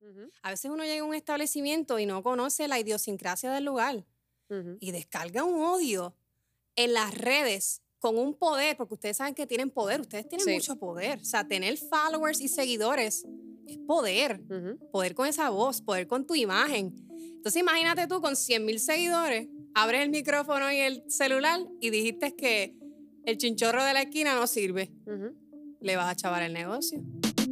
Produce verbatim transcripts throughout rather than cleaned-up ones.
Uh-huh. A veces uno llega a un establecimiento y no conoce la idiosincrasia del lugar Uh-huh. y descarga un odio en las redes con un poder, porque ustedes saben que tienen poder, ustedes tienen Sí. mucho poder. O sea, tener followers y seguidores es poder. Uh-huh. Poder con esa voz, poder con tu imagen. Entonces imagínate tú con cien mil seguidores, abres el micrófono y el celular y dijiste que el chinchorro de la esquina no sirve. Uh-huh. Le vas a chavar el negocio.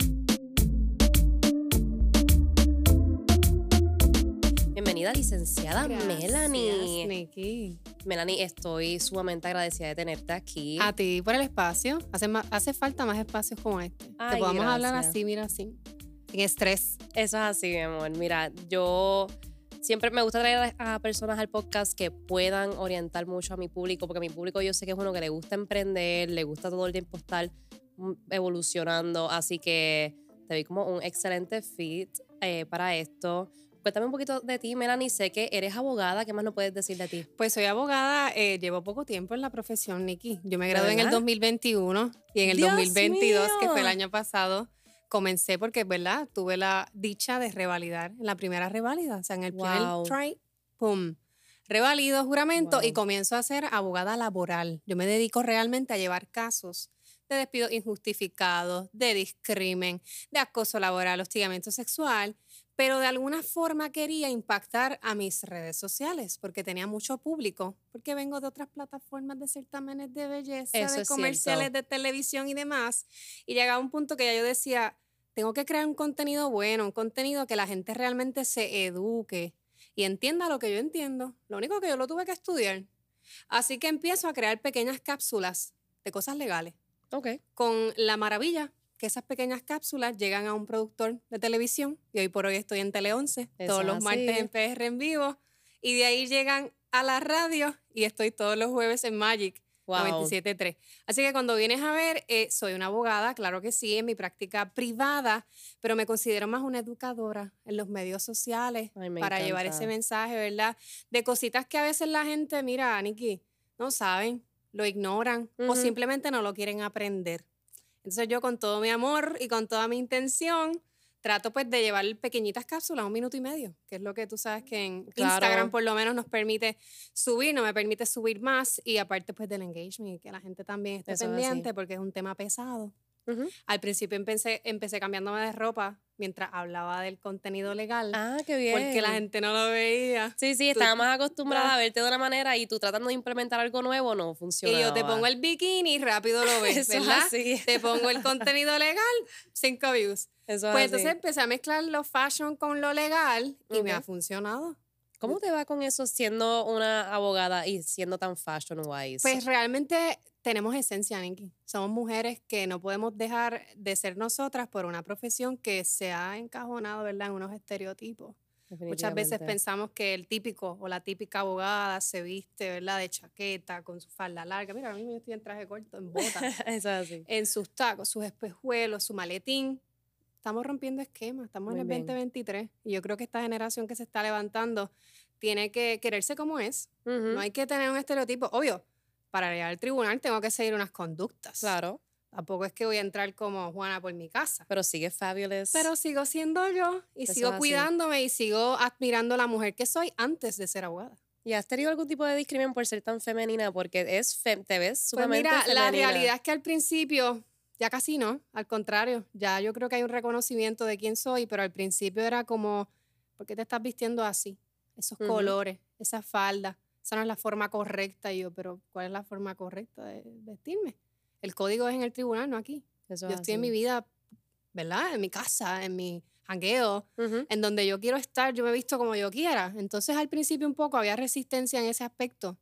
Bienvenida, licenciada Gracias, Melanie. Nikki. Melanie, estoy sumamente agradecida de tenerte aquí. A ti por el espacio. Hace, más, hace falta más espacios como este. Ay, que podamos hablar gracias. así, mira, así. Sin estrés. Eso es así, mi amor. Mira, yo siempre me gusta traer a personas al podcast que puedan orientar mucho a mi público, porque mi público yo sé que es uno que le gusta emprender, le gusta todo el tiempo estar evolucionando, así que te vi como un excelente fit eh, para esto. Cuéntame un poquito de ti, Melanie. Sé que eres abogada. ¿Qué más nos puedes decir de ti? Pues soy abogada, eh, llevo poco tiempo en la profesión, Nikki. Yo me gradué en el verdad? dos mil veintiuno y en el ¡Dios dos mil veintidós, mío! que fue el año pasado, comencé porque, ¿verdad? Tuve la dicha de revalidar en la primera revalida. O sea, en el Wow. primer try, ¡pum! Revalido, juramento Wow. y comienzo a ser abogada laboral. Yo me dedico realmente a llevar casos de despidos injustificados, de discrimen, de acoso laboral, hostigamiento sexual, pero de alguna forma quería impactar a mis redes sociales porque tenía mucho público, porque vengo de otras plataformas de certámenes de belleza, Eso de es comerciales cierto. de televisión y demás, y llegaba un punto que ya yo decía, tengo que crear un contenido bueno, un contenido que la gente realmente se eduque y entienda lo que yo entiendo. Lo único que yo lo tuve que estudiar. Así que empiezo a crear pequeñas cápsulas de cosas legales. Ok. Con la maravilla que esas pequeñas cápsulas llegan a un productor de televisión y hoy por hoy estoy en Tele once, Eso todos es los así. martes en P R en vivo y de ahí llegan a la radio y estoy todos los jueves en Magic Wow. noventa y siete punto tres. Así que cuando vienes a ver, eh, soy una abogada, claro que sí, en mi práctica privada, pero me considero más una educadora en los medios sociales Ay, me para encanta. llevar ese mensaje, ¿verdad? De cositas que a veces la gente, mira, Nikki, no saben, lo ignoran Uh-huh. o simplemente no lo quieren aprender. Entonces yo con todo mi amor y con toda mi intención trato pues de llevar pequeñitas cápsulas, un minuto y medio, que es lo que tú sabes que en Claro. Instagram por lo menos nos permite subir, no me permite subir más y aparte pues del engagement y que la gente también esté Eso es pendiente así. porque es un tema pesado. Uh-huh. Al principio empecé, empecé cambiándome de ropa mientras hablaba del contenido legal Ah, qué bien. porque la gente no lo veía. Sí, sí, Tú- estaba más acostumbrada Ah. a verte de una manera y tú tratando de implementar algo nuevo no funcionaba. Y yo te pongo el bikini y rápido lo ves, Eso es ¿verdad? así. Te pongo el contenido legal, cinco views. Eso es Pues así. entonces empecé a mezclar lo fashion con lo legal y me Ok. ha funcionado. ¿Cómo te va con eso siendo una abogada y siendo tan fashion wise? Pues realmente tenemos esencia, Nikki. Somos mujeres que no podemos dejar de ser nosotras por una profesión que se ha encajonado, ¿verdad?, en unos estereotipos. Muchas veces Definitivamente. pensamos que el típico o la típica abogada se viste, ¿verdad?, de chaqueta, con su falda larga. Mira, a mí yo estoy en traje corto, en bota, Eso es así. en sus tacos, sus espejuelos, su maletín. Estamos rompiendo esquemas, estamos Muy en el bien. veinte veintitrés y yo creo que esta generación que se está levantando tiene que quererse como es. Uh-huh. No hay que tener un estereotipo. Obvio, para ir al tribunal tengo que seguir unas conductas. Claro, Tampoco es que voy a entrar como Juana por mi casa. pero sigue fabulous. Pero sigo siendo yo y Eso sigo es así. cuidándome y sigo admirando a la mujer que soy antes de ser abogada. ¿Y has tenido algún tipo de discriminación por ser tan femenina? Porque es fe- te ves Pues sumamente mira, femenina. la realidad es que al principio, ya casi no, al contrario, ya yo creo que hay un reconocimiento de quién soy, pero al principio era como, ¿por qué te estás vistiendo así? Esos Ujú. colores, esa falda, esa no es la forma correcta. Y yo, pero ¿cuál es la forma correcta de vestirme? El código es en el tribunal, no aquí. Eso Yo es estoy en así. mi vida, ¿verdad? En mi casa, en mi jangueo, Ujú. en donde yo quiero estar, yo me visto como yo quiera. Entonces al principio un poco había resistencia en ese aspecto.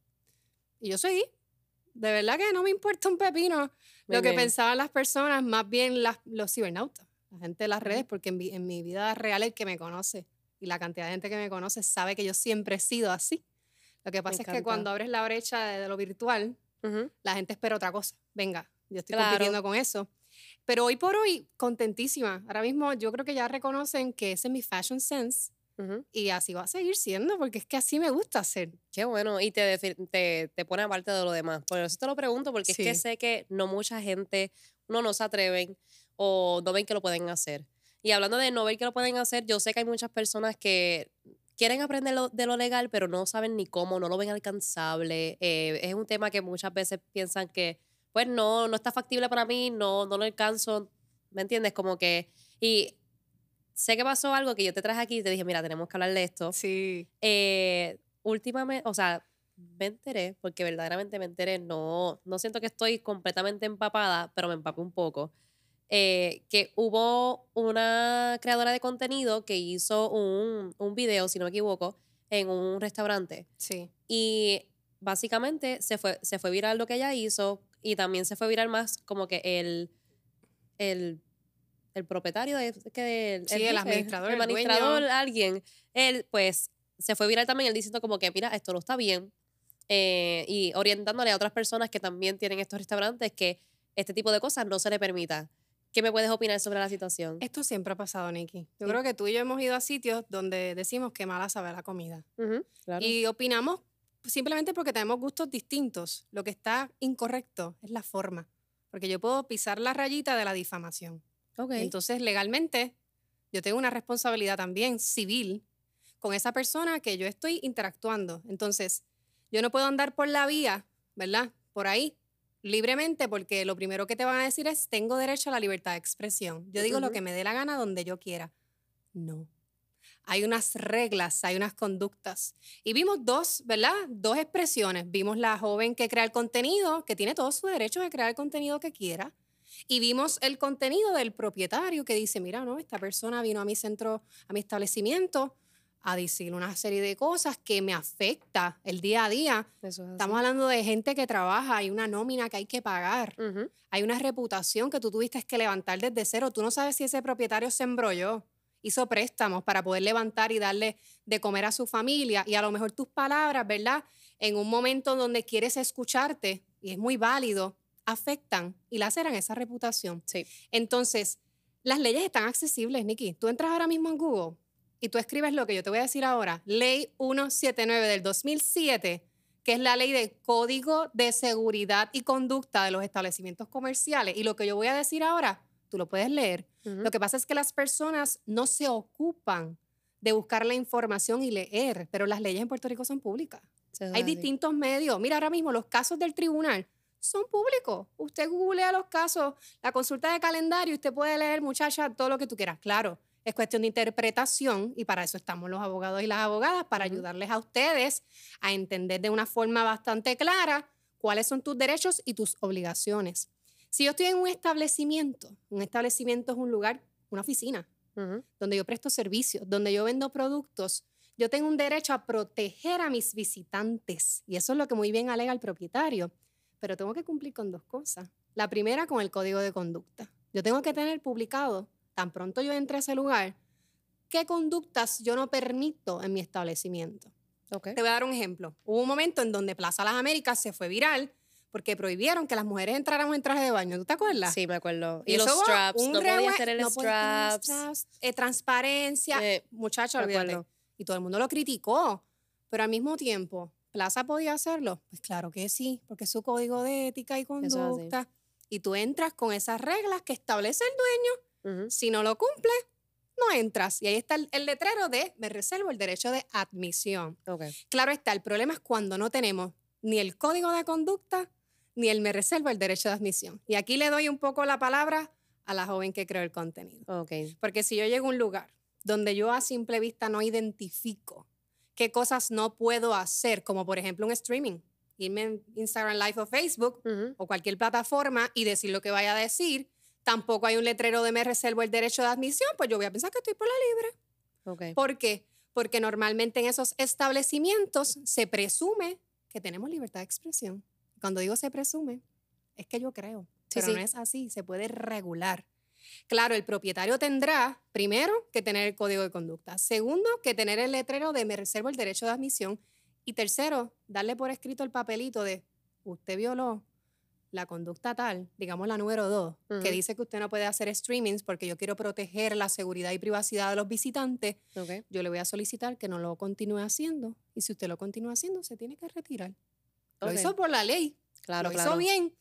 Y yo seguí. De verdad que no me importa un pepino Muy lo que bien. pensaban las personas, más bien las, los cibernautas, la gente de las Ujú. redes, porque en, mi- en mi vida real el que me conoce y la cantidad de gente que me conoce sabe que yo siempre he sido así. Lo que pasa es que encanta. cuando abres la brecha de, de lo virtual, Ujú. la gente espera otra cosa. Venga, yo estoy Claro. compitiendo con eso. Pero hoy por hoy, contentísima. Ahora mismo yo creo que ya reconocen que ese es mi fashion sense Ujú. y así va a seguir siendo porque es que así me gusta hacer. Qué bueno, y te, defi- te, te pone aparte de lo demás. Por eso te lo pregunto, porque es que Sí. sé que no mucha gente, uno no se atreven o no ven que lo pueden hacer. Y hablando de no ver que lo pueden hacer, yo sé que hay muchas personas que quieren aprender lo- de lo legal, pero no saben ni cómo, no lo ven alcanzable. Eh, es un tema que muchas veces piensan que, pues no, no está factible para mí, no, no lo alcanzo, ¿me entiendes? Como que, y sé que pasó algo que yo te traje aquí y te dije, mira, tenemos que hablar de esto. Sí. Eh, últimamente, o sea, me enteré, porque verdaderamente me enteré, no, no siento que estoy completamente empapada, pero me empapé un poco. Eh, que hubo una creadora de contenido que hizo un, un video, si no me equivoco, en un restaurante. Sí. Y básicamente se fue, se fue viral lo que ella hizo y también se fue viral más como que el, el, el propietario, de, que el, Sí, el el jefe, administrador, el el administrador, dueño. alguien, él pues se fue viral también él diciendo como que mira, esto no está bien eh, y orientándole a otras personas que también tienen estos restaurantes que este tipo de cosas no se le permita. ¿Qué me puedes opinar sobre la situación? Esto siempre ha pasado, Nikki. Yo Sí. creo que tú y yo hemos ido a sitios donde decimos que mala sabe la comida. Ujú, claro. Y opinamos simplemente porque tenemos gustos distintos. Lo que está incorrecto es la forma. Porque yo puedo pisar la rayita de la difamación. Ok. Y entonces, legalmente, yo tengo una responsabilidad también civil con esa persona que yo estoy interactuando. Entonces, yo no puedo andar por la vía, ¿verdad? Por ahí, libremente, porque lo primero que te van a decir es, tengo derecho a la libertad de expresión. Yo digo lo Ujú. que me dé la gana donde yo quiera. No. Hay unas reglas, hay unas conductas. Y vimos dos, ¿verdad? Dos expresiones. Vimos la joven que crea el contenido, que tiene todo su derecho de crear el contenido que quiera. Y vimos el contenido del propietario que dice, mira, no, esta persona vino a mi centro, a mi establecimiento, a decir una serie de cosas que me afecta el día a día. Eso es así. Estamos hablando de gente que trabaja, hay una nómina que hay que pagar, Ujú. hay una reputación que tú tuviste que levantar desde cero. Tú no sabes si ese propietario se embrolló, hizo préstamos para poder levantar y darle de comer a su familia y a lo mejor tus palabras, ¿verdad? En un momento donde quieres escucharte, y es muy válido, afectan y laceran esa reputación. Sí. Entonces, las leyes están accesibles, Nikki. Tú entras ahora mismo en Google y tú escribes lo que yo te voy a decir ahora, Ley ciento setenta y nueve del dos mil siete, que es la ley de Código de Seguridad y Conducta de los Establecimientos Comerciales. Y lo que yo voy a decir ahora, tú lo puedes leer. Ujú. Lo que pasa es que las personas no se ocupan de buscar la información y leer, pero las leyes en Puerto Rico son públicas. Eso es Hay así. distintos medios. Mira, ahora mismo los casos del tribunal son públicos. Usted googlea los casos, la consulta de calendario, usted puede leer, muchacha, todo lo que tú quieras. Claro, es cuestión de interpretación y para eso estamos los abogados y las abogadas, para Ujú. ayudarles a ustedes a entender de una forma bastante clara cuáles son tus derechos y tus obligaciones. Si yo estoy en un establecimiento, un establecimiento es un lugar, una oficina, Ujú. donde yo presto servicios, donde yo vendo productos, yo tengo un derecho a proteger a mis visitantes. Y eso es lo que muy bien alega el propietario. Pero tengo que cumplir con dos cosas. La primera, con el código de conducta. Yo tengo que tener publicado, tan pronto yo entre a ese lugar, qué conductas yo no permito en mi establecimiento. Ok. Te voy a dar un ejemplo. Hubo un momento en donde Plaza Las Américas se fue viral porque prohibieron que las mujeres entráramos en traje de baño. ¿Tú te acuerdas? Sí, me acuerdo. Y Y los eso hubo straps, un no podías rehue- tener no podías tener straps. straps, eh, transparencia. Eh, Muchacho, me olvídate. acuerdo. Y todo el mundo lo criticó. Pero al mismo tiempo, ¿Plaza podía hacerlo? Pues claro que sí, porque es su código de ética y Eso es así. conducta. Y tú entras con esas reglas que establece el dueño. Ujú. Si no lo cumple, no entras. Y ahí está el, el letrero de me reservo el derecho de admisión. Ok. Claro está, el problema es cuando no tenemos ni el código de conducta ni el me reservo el derecho de admisión. Y aquí le doy un poco la palabra a la joven que creó el contenido. Ok. Porque si yo llego a un lugar donde yo a simple vista no identifico qué cosas no puedo hacer, como por ejemplo un streaming, irme en Instagram Live o Facebook Ujú. o cualquier plataforma y decir lo que vaya a decir, tampoco hay un letrero de me reservo el derecho de admisión, pues yo voy a pensar que estoy por la libre. Ok. ¿Por qué? Porque normalmente en esos establecimientos se presume que tenemos libertad de expresión. Cuando digo se presume, es que yo creo, Sí, pero sí. no es así, se puede regular. Claro, el propietario tendrá, primero, que tener el código de conducta. Segundo, que tener el letrero de me reservo el derecho de admisión. Y tercero, darle por escrito el papelito de usted violó la conducta tal, digamos la número dos, que Ujú. dice que usted no puede hacer streamings porque yo quiero proteger la seguridad y privacidad de los visitantes. Ok. Yo le voy a solicitar que no lo continúe haciendo. Y si usted lo continúa haciendo, se tiene que retirar. Lo Ok. hizo por la ley. Claro, lo claro. hizo bien.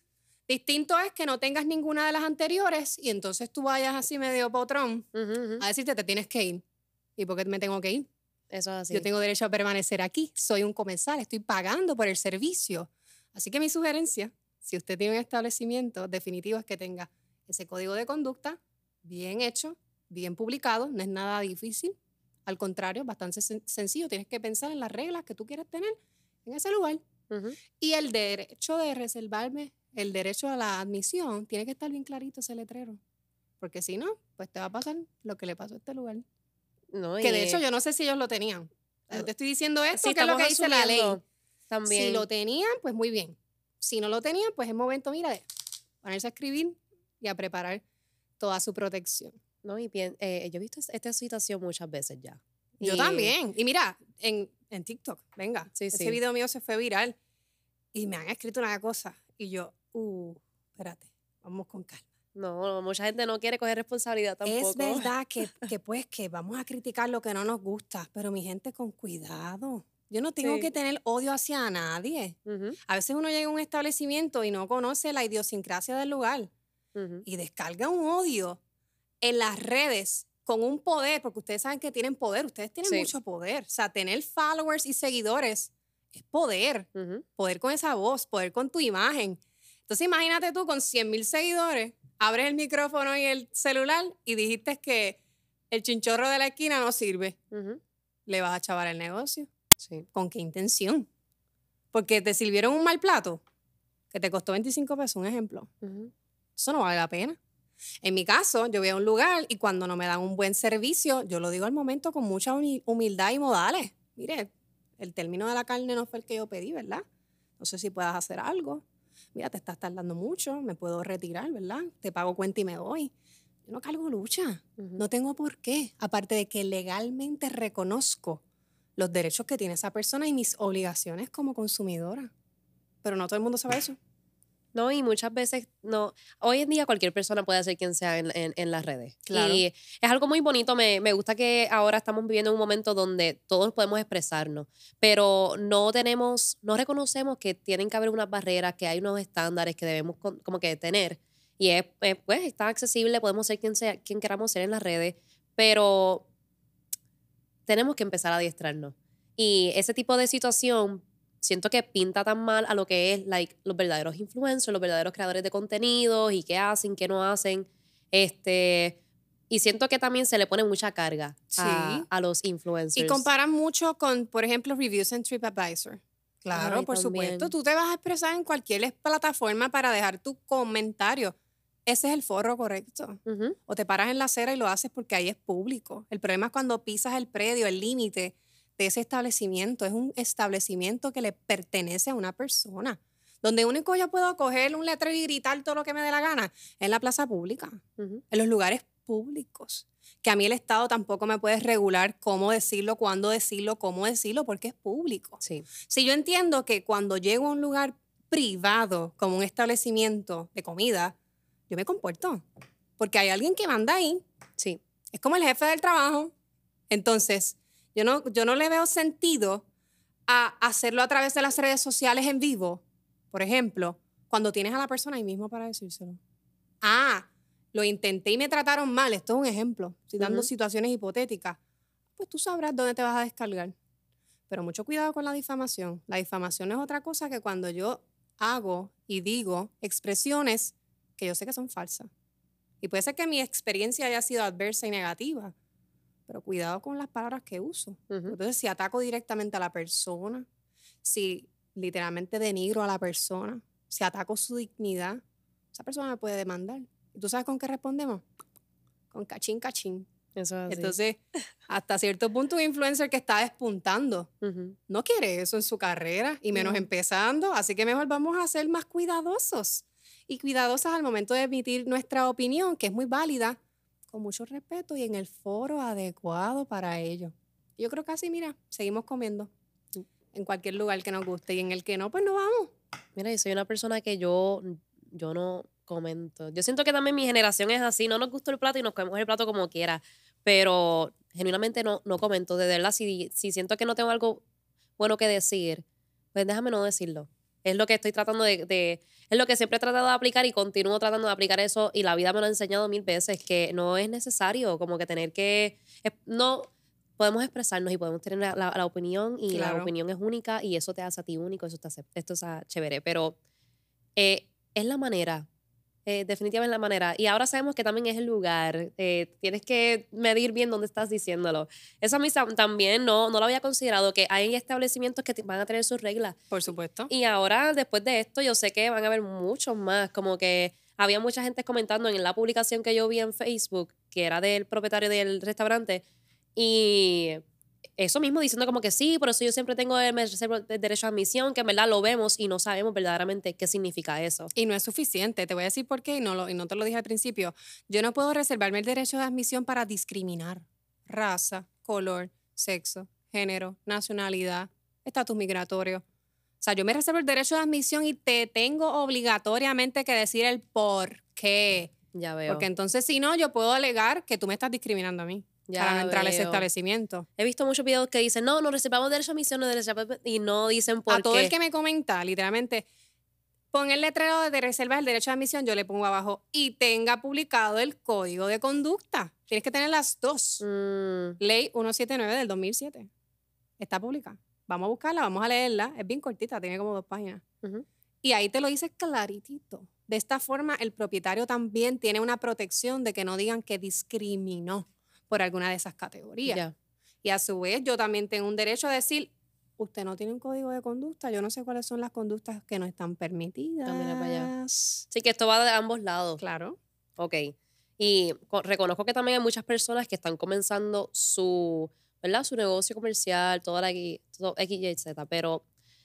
Distinto es que no tengas ninguna de las anteriores y entonces tú vayas así medio potrón Ujú, ujú. a decirte te tienes que ir. ¿Y por qué me tengo que ir? Eso es así. Yo tengo derecho a permanecer aquí. Soy un comensal, estoy pagando por el servicio. Así que mi sugerencia, si usted tiene un establecimiento, definitivo es que tenga ese código de conducta bien hecho, bien publicado. No es nada difícil. Al contrario, bastante sen- sencillo. Tienes que pensar en las reglas que tú quieres tener en ese lugar. Ujú. Y el derecho de reservarme, el derecho a la admisión, tiene que estar bien clarito ese letrero. Porque si no, pues te va a pasar lo que le pasó a este lugar. No, Que de y, hecho yo no sé si ellos lo tenían. O sea, yo te estoy diciendo esto, sí, que es lo estamos que dice la ley. asumiendo Si también. lo tenían, pues muy bien. Si no lo tenían, pues es momento, mira, de ponerse a escribir y a preparar toda su protección. No, y pien- eh, yo he visto es- esta situación muchas veces ya. Yo Y- también. Y mira, en, en TikTok, venga, Sí, ese sí. video mío se fue viral y me han escrito una cosa. Y yo, uh, espérate, vamos con calma. No, mucha gente no quiere coger responsabilidad tampoco. Es verdad que, que pues que vamos a criticar lo que no nos gusta, pero mi gente con cuidado. Yo no tengo Sí. que tener odio hacia nadie. Ujú, A veces uno llega a un establecimiento y no conoce la idiosincrasia del lugar ujú. y descarga un odio en las redes con un poder, porque ustedes saben que tienen poder, ustedes tienen Sí. mucho poder. O sea, tener followers y seguidores es poder. Ujú. Poder con esa voz, poder con tu imagen. Entonces imagínate tú con cien mil seguidores, abres el micrófono y el celular y dijiste que el chinchorro de la esquina no sirve. Ujú. ¿Le vas a chavar el negocio? Sí. ¿Con qué intención? Porque te sirvieron un mal plato que te costó veinticinco pesos, un ejemplo. Ujú. Eso no vale la pena. En mi caso, yo voy a un lugar y cuando no me dan un buen servicio, yo lo digo al momento con mucha humi- humildad y modales. Mire, el término de la carne no fue el que yo pedí, ¿verdad? No sé si puedas hacer algo. Mira, te estás tardando mucho, me puedo retirar, ¿verdad? Te pago cuenta y me voy. Yo no cargo lucha, Ujú. no tengo por qué. Aparte de que legalmente reconozco los derechos que tiene esa persona y mis obligaciones como consumidora. Pero no todo el mundo sabe eso. No, y muchas veces, no, hoy en día cualquier persona puede ser quien sea en, en- en las redes. Claro. Y es algo muy bonito, me, me gusta que ahora estamos viviendo un momento donde todos podemos expresarnos, pero no tenemos, no reconocemos que tienen que haber unas barreras, que hay unos estándares que debemos con- como que tener. Y es, es, pues, está accesible, podemos ser quien sea, quien queramos ser en las redes, pero tenemos que empezar a adiestrarnos. Y ese tipo de situación siento que pinta tan mal a lo que es like, los verdaderos influencers, los verdaderos creadores de contenidos y qué hacen, qué no hacen. Este, y siento que también se le pone mucha carga a, Sí. a los influencers. Y comparan mucho con, por ejemplo, reviews en TripAdvisor. Claro, Ay, por también. supuesto. Tú te vas a expresar en cualquier plataforma para dejar tu comentario. Ese es el foro correcto. Ujú. O te paras en la acera y lo haces porque ahí es público. El problema es cuando pisas el predio, el límite de ese establecimiento. Es un establecimiento que le pertenece a una persona. Donde único yo puedo coger un letrero y gritar todo lo que me dé la gana es en la plaza pública, Ujú. en los lugares públicos. Que a mí el Estado tampoco me puede regular cómo decirlo, cuándo decirlo, cómo decirlo, porque es público. Sí. Si yo entiendo que cuando llego a un lugar privado, como un establecimiento de comida, yo me comporto. Porque hay alguien que manda ahí. Sí. Es como el jefe del trabajo. Entonces, yo no, yo no le veo sentido a hacerlo a través de las redes sociales en vivo, por ejemplo, cuando tienes a la persona ahí mismo para decírselo. Ah, lo intenté y me trataron mal. Esto es un ejemplo. Estoy dando Ujú. situaciones hipotéticas. Pues tú sabrás dónde te vas a descargar. Pero mucho cuidado con la difamación. La difamación es otra cosa que cuando yo hago y digo expresiones que yo sé que son falsas. Y puede ser que mi experiencia haya sido adversa y negativa, pero cuidado con las palabras que uso. Ujú. Entonces, si ataco directamente a la persona, si literalmente denigro a la persona, si ataco su dignidad, esa persona me puede demandar. ¿Y tú sabes con qué respondemos? Con cachín, cachín. Eso es así. Entonces, hasta cierto punto, un influencer que está despuntando Ujú. no quiere eso en su carrera y menos No. empezando, así que mejor vamos a ser más cuidadosos y cuidadosas al momento de emitir nuestra opinión, que es muy válida, con mucho respeto y en el foro adecuado para ello. Yo creo que así, mira, seguimos comiendo en cualquier lugar que nos guste y en el que no, pues no vamos. Mira, yo soy una persona que yo, yo no comento. Yo siento que también mi generación es así. No nos gusta el plato y nos comemos el plato como quiera. Pero genuinamente no, no comento. De verdad, si, si siento que no tengo algo bueno que decir, pues déjame no decirlo. Es lo que estoy tratando de, de, es lo que siempre he tratado de aplicar y continúo tratando de aplicar eso y la vida me lo ha enseñado mil veces, que no es necesario como que tener que, es- no, podemos expresarnos y podemos tener la, la- la opinión y la Claro. opinión es única y eso te hace a ti único, eso te hace, esto está chévere, pero eh, es la manera. Eh, definitivamente la manera. Y ahora sabemos que también es el lugar. Eh, tienes que medir bien dónde estás diciéndolo. Eso a mí sam- también no, no lo había considerado, que hay establecimientos que te- van a tener sus reglas. Por supuesto. Y ahora, después de esto, yo sé que van a haber muchos más. Como que había mucha gente comentando en la publicación que yo vi en Facebook, que era del propietario del restaurante, y eso mismo diciendo como que sí, por eso yo siempre tengo el, me reservo el derecho a admisión, que en verdad lo vemos y no sabemos verdaderamente qué significa eso. Y no es suficiente. Te voy a decir por qué y no, lo, y no te lo dije al principio. Yo no puedo reservarme el derecho de admisión para discriminar raza, color, sexo, género, nacionalidad, estatus migratorio. O sea, yo me reservo el derecho de admisión y te tengo obligatoriamente que decir el por qué. Ya veo. Porque entonces, si no, yo puedo alegar que tú me estás discriminando a mí Ya para no entrar a ese veo. establecimiento. He visto muchos videos que dicen, no, nos reservamos derecho a admisión, no derecho a... y no dicen por A todo qué. el que me comenta, literalmente, pon el letrero de reservas el derecho de admisión, yo le pongo abajo y tenga publicado el código de conducta. Tienes que tener las dos. Mm, Ley ciento setenta y nueve del dos mil siete. Está publicada. Vamos a buscarla, vamos a leerla. Es bien cortita, tiene como dos páginas. ujú. Y ahí te lo dice claritito. De esta forma, el propietario también tiene una protección de que no digan que discriminó por alguna de esas categorías. Ya. Y a su vez, yo también tengo un derecho a decir, usted no tiene un código de conducta, yo no sé cuáles son las conductas que no están permitidas. Ah, mira para allá. Sí, que esto va de ambos lados. Claro. Ok. Y co- reconozco que también hay muchas personas que están comenzando su, ¿verdad? Su negocio comercial, toda la X, todo X, Y, Z. Pero,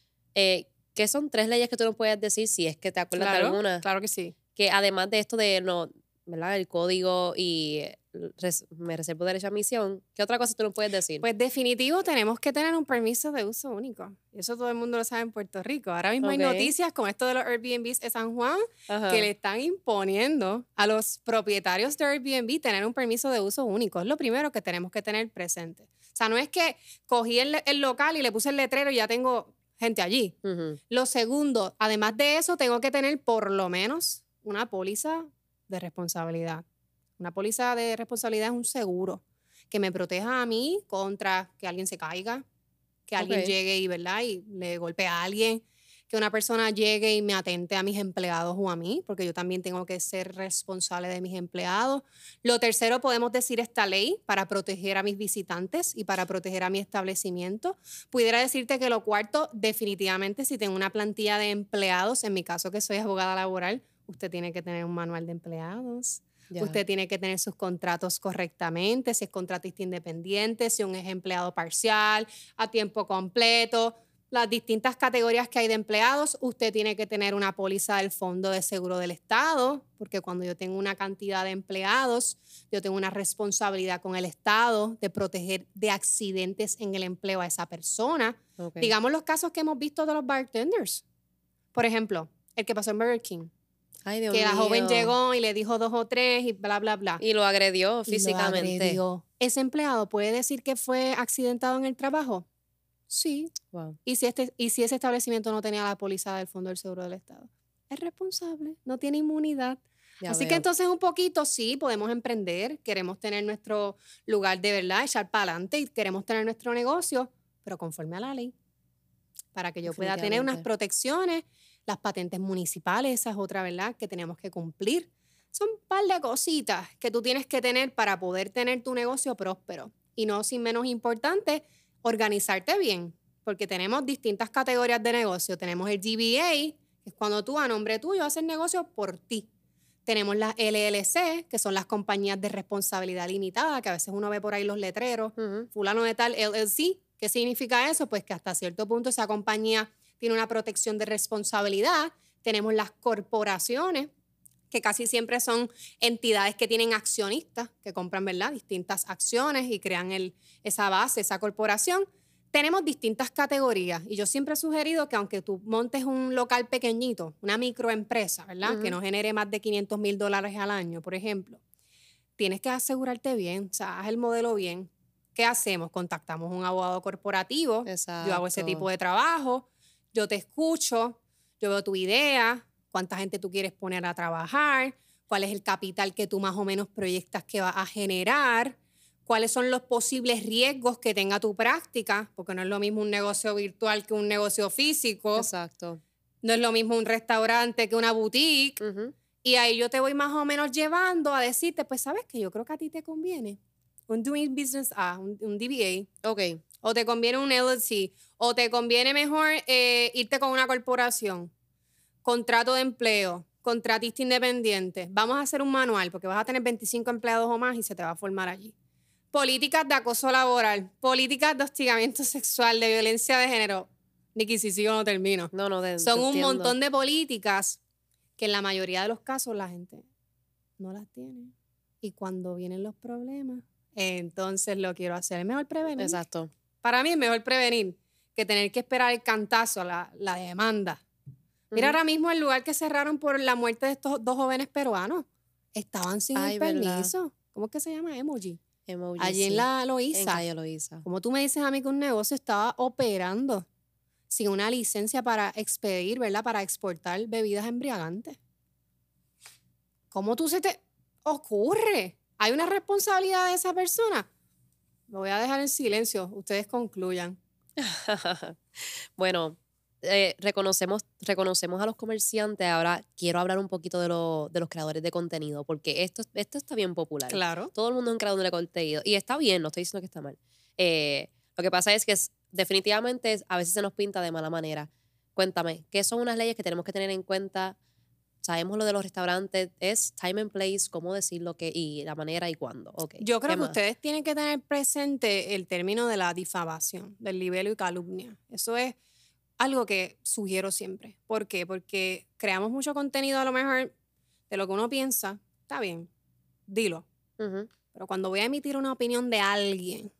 eh, ¿qué son tres leyes que tú nos puedes decir si es que te acuerdas de Claro, alguna? claro que sí. Que además de esto de no, ¿verdad? El código y res- me reservo derecho a admisión, ¿qué otra cosa tú nos puedes decir? Pues definitivo tenemos que tener un permiso de uso único. Eso todo el mundo lo sabe en Puerto Rico. Ahora mismo Ok. hay noticias como esto de los Airbnbs de San Juan Ajá. que le están imponiendo a los propietarios de Airbnb tener un permiso de uso único. Es lo primero que tenemos que tener presente. O sea, no es que cogí el, el local y le puse el letrero y ya tengo gente allí. Ujú. Lo segundo, además de eso, tengo que tener por lo menos una póliza de responsabilidad. Una póliza de responsabilidad es un seguro que me proteja a mí contra que alguien se caiga, que alguien Ok. llegue y, ¿verdad? y le golpee a alguien, que una persona llegue y me atente a mis empleados o a mí, porque yo también tengo que ser responsable de mis empleados. Lo tercero, podemos decir esta ley para proteger a mis visitantes y para proteger a mi establecimiento. Pudiera decirte que lo cuarto, definitivamente, si tengo una plantilla de empleados, en mi caso que soy abogada laboral, usted tiene que tener un manual de empleados. Ya. Usted tiene que tener sus contratos correctamente, si es contratista independiente, si un es empleado parcial, a tiempo completo, las distintas categorías que hay de empleados. Usted tiene que tener una póliza del Fondo de Seguro del Estado, porque cuando yo tengo una cantidad de empleados, yo tengo una responsabilidad con el Estado de proteger de accidentes en el empleo a esa persona. Ok. Digamos los casos que hemos visto de los bartenders. Por ejemplo, el que pasó en Burger King. Ay, Dios Que la joven mío. llegó y le dijo dos o tres y bla, bla, bla. Y lo agredió Y lo físicamente. agredió. ¿Ese empleado puede decir que fue accidentado en el trabajo? Sí. Wow. ¿Y si, este, y si ese establecimiento no tenía la póliza del Fondo del Seguro del Estado? Es responsable, no tiene inmunidad. Ya Así veo. que entonces un poquito sí, podemos emprender, queremos tener nuestro lugar de verdad, echar para adelante y queremos tener nuestro negocio, pero conforme a la ley, para que yo pueda tener unas Definitivamente. protecciones, las patentes municipales, esa es otra, ¿verdad?, que tenemos que cumplir. Son un par de cositas que tú tienes que tener para poder tener tu negocio próspero. Y no sin menos importante, organizarte bien, porque tenemos distintas categorías de negocio. Tenemos el D B A, que es cuando tú a nombre tuyo haces negocio por ti. Tenemos las L L C, que son las compañías de responsabilidad limitada, que a veces uno ve por ahí los letreros, Ujú. fulano de tal L L C. ¿Qué significa eso? Pues que hasta cierto punto esa compañía tiene una protección de responsabilidad. Tenemos las corporaciones, que casi siempre son entidades que tienen accionistas, que compran, ¿verdad?, distintas acciones y crean el, esa base, esa corporación. Tenemos distintas categorías y yo siempre he sugerido que aunque tú montes un local pequeñito, una microempresa, ¿verdad?, Ujú. que no genere más de quinientos mil dólares al año, por ejemplo, tienes que asegurarte bien, o sea, haz el modelo bien. ¿Qué hacemos? Contactamos a un abogado corporativo. Yo hago ese Exacto. tipo de trabajo, yo te escucho, Yo veo tu idea, cuánta gente tú quieres poner a trabajar, cuál es el capital que tú más o menos proyectas que va a generar, cuáles son los posibles riesgos que tenga tu práctica, porque no es lo mismo un negocio virtual que un negocio físico. Exacto. No es lo mismo un restaurante que una boutique. Uh-huh. Y ahí yo te voy más o menos llevando a decirte, pues, ¿sabes qué? Yo creo que a ti te conviene un Doing Business A, un, un D B A. Ok. O te conviene un L L C. O te conviene mejor eh, irte con una corporación. Contrato de empleo. Contratista independiente. Vamos a hacer un manual porque vas a tener veinticinco empleados o más y se te va a formar allí. Políticas de acoso laboral. Políticas de hostigamiento sexual, de violencia de género. Nikki, si sigo no termino. No, no, de, Son un entiendo. montón de políticas que en la mayoría de los casos la gente no las tiene. Y cuando vienen los problemas, entonces lo quiero hacer. Es mejor prevenir. Exacto. Para mí es mejor prevenir que tener que esperar el cantazo, la, la demanda. Mira, Uh-huh. ahora mismo el lugar que cerraron por la muerte de estos dos jóvenes peruanos, estaban sin Ay, el ¿verdad? permiso. ¿Cómo es que se llama? Emoji. Emoji, Allí sí. en la En Loíza. calle Loíza. ¿Cómo tú me dices a mí que un negocio estaba operando sin una licencia para expedir, ¿verdad? Para exportar bebidas embriagantes? ¿Cómo tú se te ocurre? ¿Hay una responsabilidad de esa persona? Lo voy a dejar en silencio. Ustedes concluyan. Bueno, eh, reconocemos, reconocemos a los comerciantes. Ahora quiero hablar un poquito de, lo, de los creadores de contenido, porque esto, esto está bien popular. Claro. Todo el mundo es un creador de contenido. Y está bien, no estoy diciendo que está mal. Eh, lo que pasa es que es, definitivamente es- a veces se nos pinta de mala manera. Cuéntame, ¿qué son unas leyes que tenemos que tener en cuenta? Sabemos lo de los restaurantes, es time and place, cómo decirlo qué, y la manera y cuándo. Okay. Yo creo ¿Qué que más? ustedes tienen que tener presente el término de la difamación, del libelo y calumnia. Eso es algo que sugiero siempre. ¿Por qué? Porque creamos mucho contenido a lo mejor de lo que uno piensa. Está bien, dilo. Ujú. Pero cuando voy a emitir una opinión de alguien,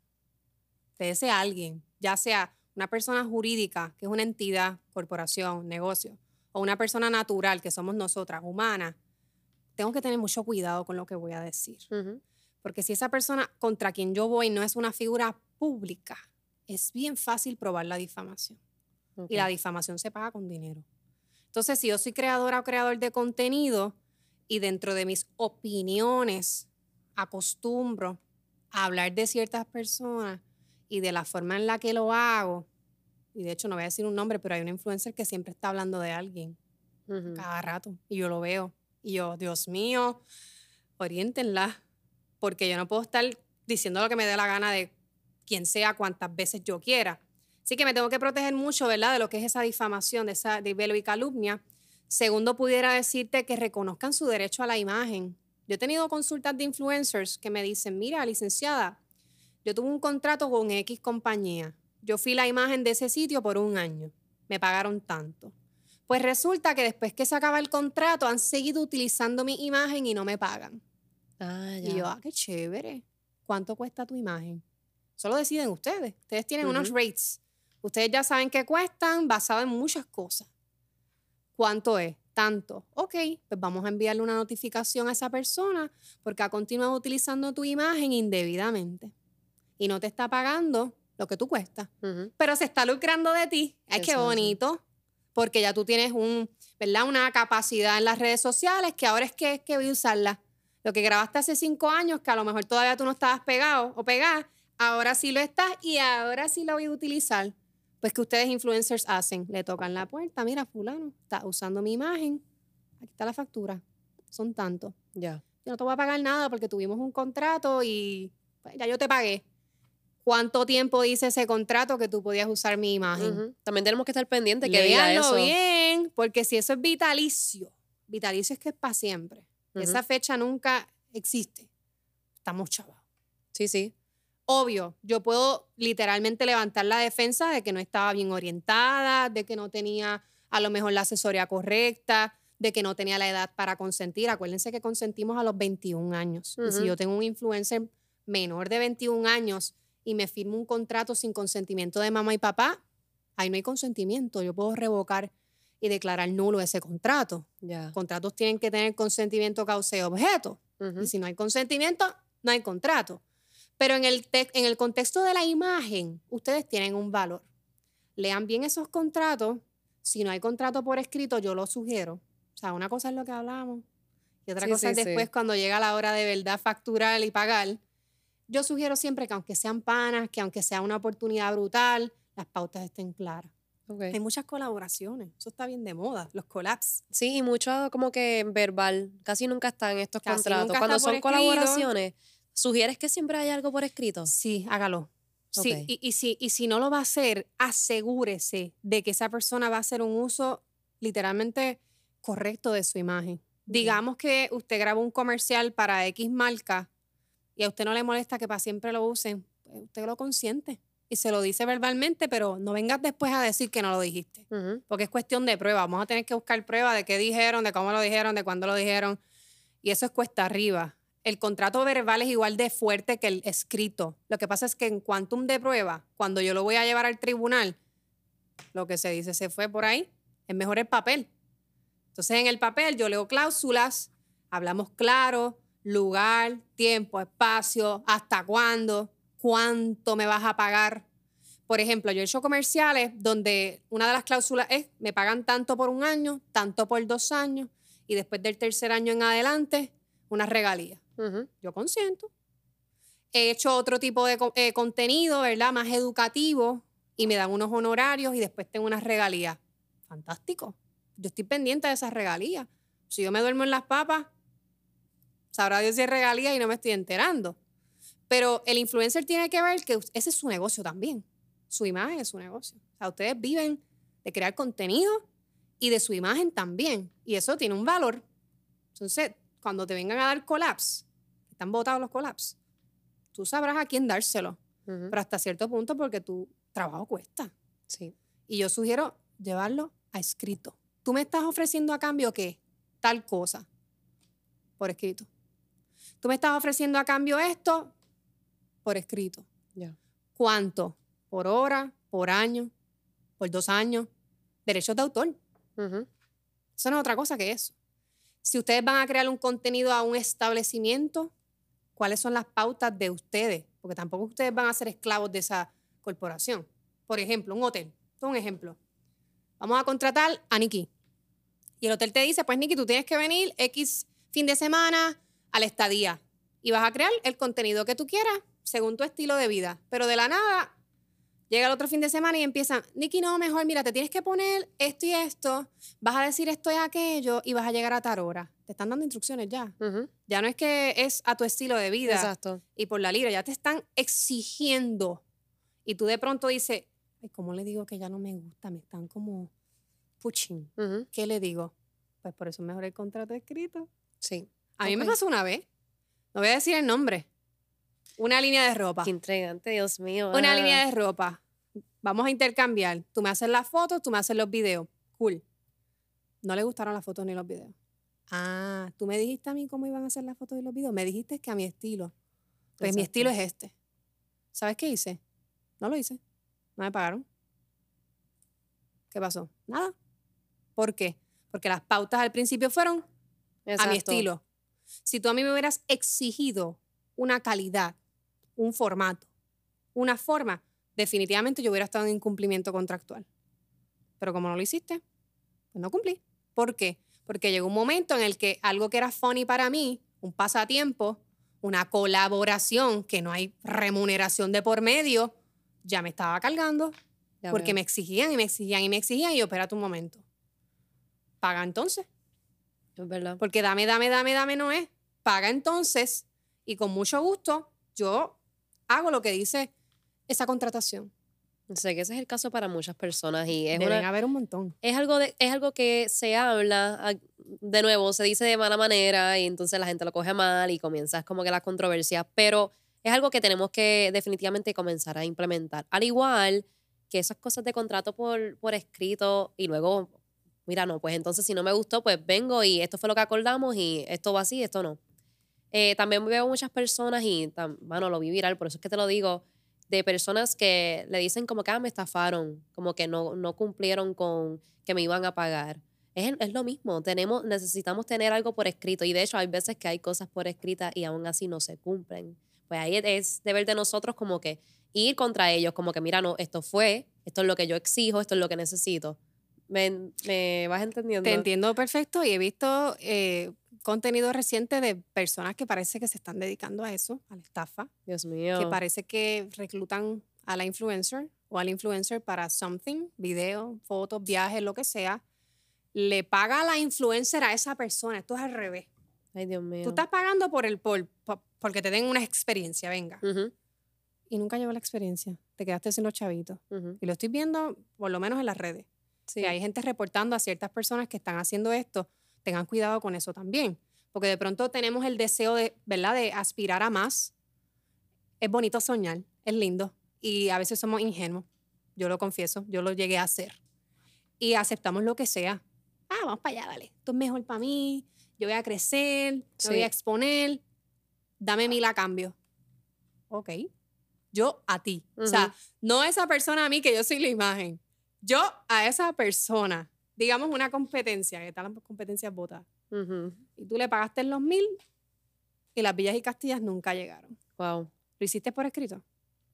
de ese alguien, ya sea una persona jurídica, que es una entidad, corporación, negocio, o una persona natural, que somos nosotras, humana, tengo que tener mucho cuidado con lo que voy a decir. Ujú. Porque si esa persona contra quien yo voy no es una figura pública, es bien fácil probar la difamación. Ok. Y la difamación se paga con dinero. Entonces, si yo soy creadora o creador de contenido y dentro de mis opiniones acostumbro a hablar de ciertas personas y de la forma en la que lo hago, y de hecho no voy a decir un nombre, pero hay una influencer que siempre está hablando de alguien Ujú. cada rato y yo lo veo. Y yo, Dios mío, oriéntenla, porque yo no puedo estar diciendo lo que me dé la gana de quien sea cuantas veces yo quiera. Así que me tengo que proteger mucho, ¿verdad?, de lo que es esa difamación, de esa libelo y calumnia. Segundo, pudiera decirte que reconozcan su derecho a la imagen. Yo he tenido consultas de influencers que me dicen, mira, licenciada, yo tuve un contrato con X compañía. Yo fui la imagen de ese sitio por un año. Me pagaron tanto. Pues resulta que después que se acaba el contrato han seguido utilizando mi imagen y no me pagan. Ah, ya. Y yo, ah, qué chévere. ¿Cuánto cuesta tu imagen? Eso lo deciden ustedes. Ustedes tienen unos Ujú. rates. Ustedes ya saben qué cuestan basado en muchas cosas. ¿Cuánto es? Tanto. Ok, pues vamos a enviarle una notificación a esa persona porque ha continuado utilizando tu imagen indebidamente y no te está pagando lo que tú cuestas, Ujú. pero se está lucrando de ti. Ay, qué Exacto. bonito, porque ya tú tienes un, ¿verdad?, una capacidad en las redes sociales que ahora es que, que voy a usarla. Lo que grabaste hace cinco años, que a lo mejor todavía tú no estabas pegado o pegada, ahora sí lo estás y ahora sí lo voy a utilizar. Pues que ustedes influencers hacen, le tocan la puerta, mira, fulano, está usando mi imagen, aquí está la factura, son tantos. Ya. Yo no te voy a pagar nada porque tuvimos un contrato y pues, ya yo te pagué. ¿Cuánto tiempo dice ese contrato que tú podías usar mi imagen? Ujú. También tenemos que estar pendientes que diga Léanlo eso. bien, porque si eso es vitalicio, vitalicio es que es para siempre. Ujú. Esa fecha nunca existe. Estamos chavados. Sí, sí. Obvio, yo puedo literalmente levantar la defensa de que no estaba bien orientada, de que no tenía a lo mejor la asesoría correcta, de que no tenía la edad para consentir. Acuérdense que consentimos a los veintiún años. Y si Ujú. yo tengo un influencer menor de veintiún años y me firmo un contrato sin consentimiento de mamá y papá, ahí no hay consentimiento. Yo puedo revocar y declarar nulo ese contrato. Ya. Contratos tienen que tener consentimiento, causa y objeto. Ujú. Y si no hay consentimiento, no hay contrato. Pero en el, te- en el contexto de la imagen, ustedes tienen un valor. Lean bien esos contratos. Si no hay contrato por escrito, yo lo sugiero. O sea, una cosa es lo que hablamos y otra Sí, cosa sí, es después sí. cuando llega la hora de verdad facturar y pagar. Yo sugiero siempre que aunque sean panas, que aunque sea una oportunidad brutal, las pautas estén claras. Okay. Hay muchas colaboraciones. Eso está bien de moda, los collabs. Sí, y mucho como que verbal. Casi nunca están estos Casi contratos. nunca Cuando está por son escrito. colaboraciones, ¿sugieres que siempre hay algo por escrito? Sí, hágalo. Sí, Ok. y, y si, y si no lo va a hacer, asegúrese de que esa persona va a hacer un uso literalmente correcto de su imagen. Digamos que usted graba un comercial para X marca y a usted no le molesta que para siempre lo usen, pues usted lo consiente y se lo dice verbalmente, pero no vengas después a decir que no lo dijiste, Ujú. porque es cuestión de prueba. Vamos a tener que buscar prueba de qué dijeron, de cómo lo dijeron, de cuándo lo dijeron, y eso es cuesta arriba. El contrato verbal es igual de fuerte que el escrito. Lo que pasa es que en quantum de prueba, cuando yo lo voy a llevar al tribunal, lo que se dice se fue por ahí, es mejor el papel. Entonces, en el papel yo leo cláusulas, hablamos claro, lugar, tiempo, espacio, hasta cuándo, cuánto me vas a pagar. Por ejemplo, yo he hecho comerciales donde una de las cláusulas es me pagan tanto por un año, tanto por dos años, y después del tercer año en adelante, unas regalías. Ujú. Yo consiento. He hecho otro tipo de co- eh, contenido, ¿verdad? Más educativo, y me dan unos honorarios y después tengo unas regalías. Fantástico. Yo estoy pendiente de esas regalías. Si yo me duermo en las papas, sabrá Dios si es regalía y no me estoy enterando. Pero el influencer tiene que ver que us- ese es su negocio también. Su imagen es su negocio. O sea, ustedes viven de crear contenido y de su imagen también. Y eso tiene un valor. Entonces, cuando te vengan a dar collabs, están votados los collabs, tú sabrás a quién dárselo. Ujú. Pero hasta cierto punto porque tu trabajo cuesta. Sí. Y yo sugiero llevarlo a escrito. Tú me estás ofreciendo a cambio qué? Tal cosa. Por escrito. Tú me estás ofreciendo a cambio esto por escrito. Ya. ¿Cuánto? Por hora, por año, por dos años. Derechos de autor. Ujú. Eso no es otra cosa que eso. Si ustedes van a crear un contenido a un establecimiento, ¿cuáles son las pautas de ustedes? Porque tampoco ustedes van a ser esclavos de esa corporación. Por ejemplo, un hotel. Esto es un ejemplo. Vamos a contratar a Nikki. Y el hotel te dice, pues Nikki, tú tienes que venir X fin de semana a la estadía. Y vas a crear el contenido que tú quieras según tu estilo de vida. Pero de la nada, llega el otro fin de semana y empiezan, Nikki, no, mejor, mira, te tienes que poner esto y esto, vas a decir esto y aquello y vas a llegar a tal hora. Te están dando instrucciones ya. Ujú. Ya no es que es a tu estilo de vida Exacto. y por la libra, ya te están exigiendo. Y tú de pronto dices, ay, ¿cómo le digo que ya no me gusta? Me están como puching. Ujú. ¿Qué le digo? Pues por eso es mejor el contrato escrito. Sí. A mí me Ok. pasó una vez, no voy a decir el nombre, una línea de ropa. Qué intrigante, Dios mío. Una ajá. línea de ropa. Vamos a intercambiar. Tú me haces las fotos, tú me haces los videos. Cool. No le gustaron las fotos ni los videos. Ah, tú me dijiste a mí cómo iban a hacer las fotos y los videos. Me dijiste que a mi estilo. Pues mi Exacto. estilo es este. ¿Sabes qué hice? No lo hice. No me pagaron. ¿Qué pasó? Nada. ¿Por qué? Porque las pautas al principio fueron a mi Exacto. estilo. Si tú a mí me hubieras exigido una calidad, un formato, una forma, definitivamente yo hubiera estado en incumplimiento contractual. Pero como no lo hiciste, pues no cumplí. ¿Por qué? Porque llegó un momento en el que algo que era funny para mí, un pasatiempo, una colaboración, que no hay remuneración de por medio, ya me estaba cargando. Ya Porque veo. me exigían y me exigían y me exigían y yo, espérate un momento. Paga entonces. Es verdad. Porque dame, dame, dame, dame no es. Paga entonces y con mucho gusto yo hago lo que dice esa contratación. Sé que ese es el caso para muchas personas y es Deben una, haber un montón. es algo de, es algo que se habla, ah, de nuevo, se dice de mala manera y entonces la gente lo coge mal y comienza como que la controversia, pero es algo que tenemos que definitivamente comenzar a implementar. Al igual que esas cosas de contrato por, por escrito y luego, mira, no, pues entonces si no me gustó, pues vengo y esto fue lo que acordamos y esto va así, esto no. Eh, también veo muchas personas y, tam- bueno, lo vi viral, por eso es que te lo digo, de personas que le dicen como que ah, me estafaron, como que no, no cumplieron con que me iban a pagar. Es, es lo mismo, tenemos, necesitamos tener algo por escrito y de hecho hay veces que hay cosas por escrita y aún así no se cumplen. Pues ahí es deber de nosotros como que ir contra ellos, como que mira, no, esto fue, esto es lo que yo exijo, esto es lo que necesito. Me, me vas entendiendo. Te entiendo perfecto y he visto eh, contenido reciente de personas que parece que se están dedicando a eso, a la estafa. Dios mío. Que parece que reclutan a la influencer o al influencer para something, video, fotos, viajes, lo que sea. Le paga a la influencer a esa persona. Esto es al revés. Ay, Dios mío. Tú estás pagando por el por, por- porque te den una experiencia, venga. Ujú, Y nunca llevó la experiencia. Te quedaste sin los chavitos. ujú. Y lo estoy viendo, por lo menos en las redes. Sí. Que hay gente reportando a ciertas personas que están haciendo esto. Tengan cuidado con eso también. Porque de pronto tenemos el deseo de, ¿verdad?, de aspirar a más. Es bonito soñar, es lindo. Y a veces somos ingenuos. Yo lo confieso, yo lo llegué a hacer. Y aceptamos lo que sea. Ah, vamos para allá, dale. Esto es mejor para mí. Yo voy a crecer, me Sí. voy a exponer. Dame mil a cambio. Ok. Yo a ti. O sea, Ujú. no esa persona a mí, que yo soy la imagen. Yo a esa persona. Digamos una competencia, que están las competencias votadas. Ujú. Y tú le pagaste los mil y las villas y castillas nunca llegaron. Wow, ¿Lo hiciste por escrito?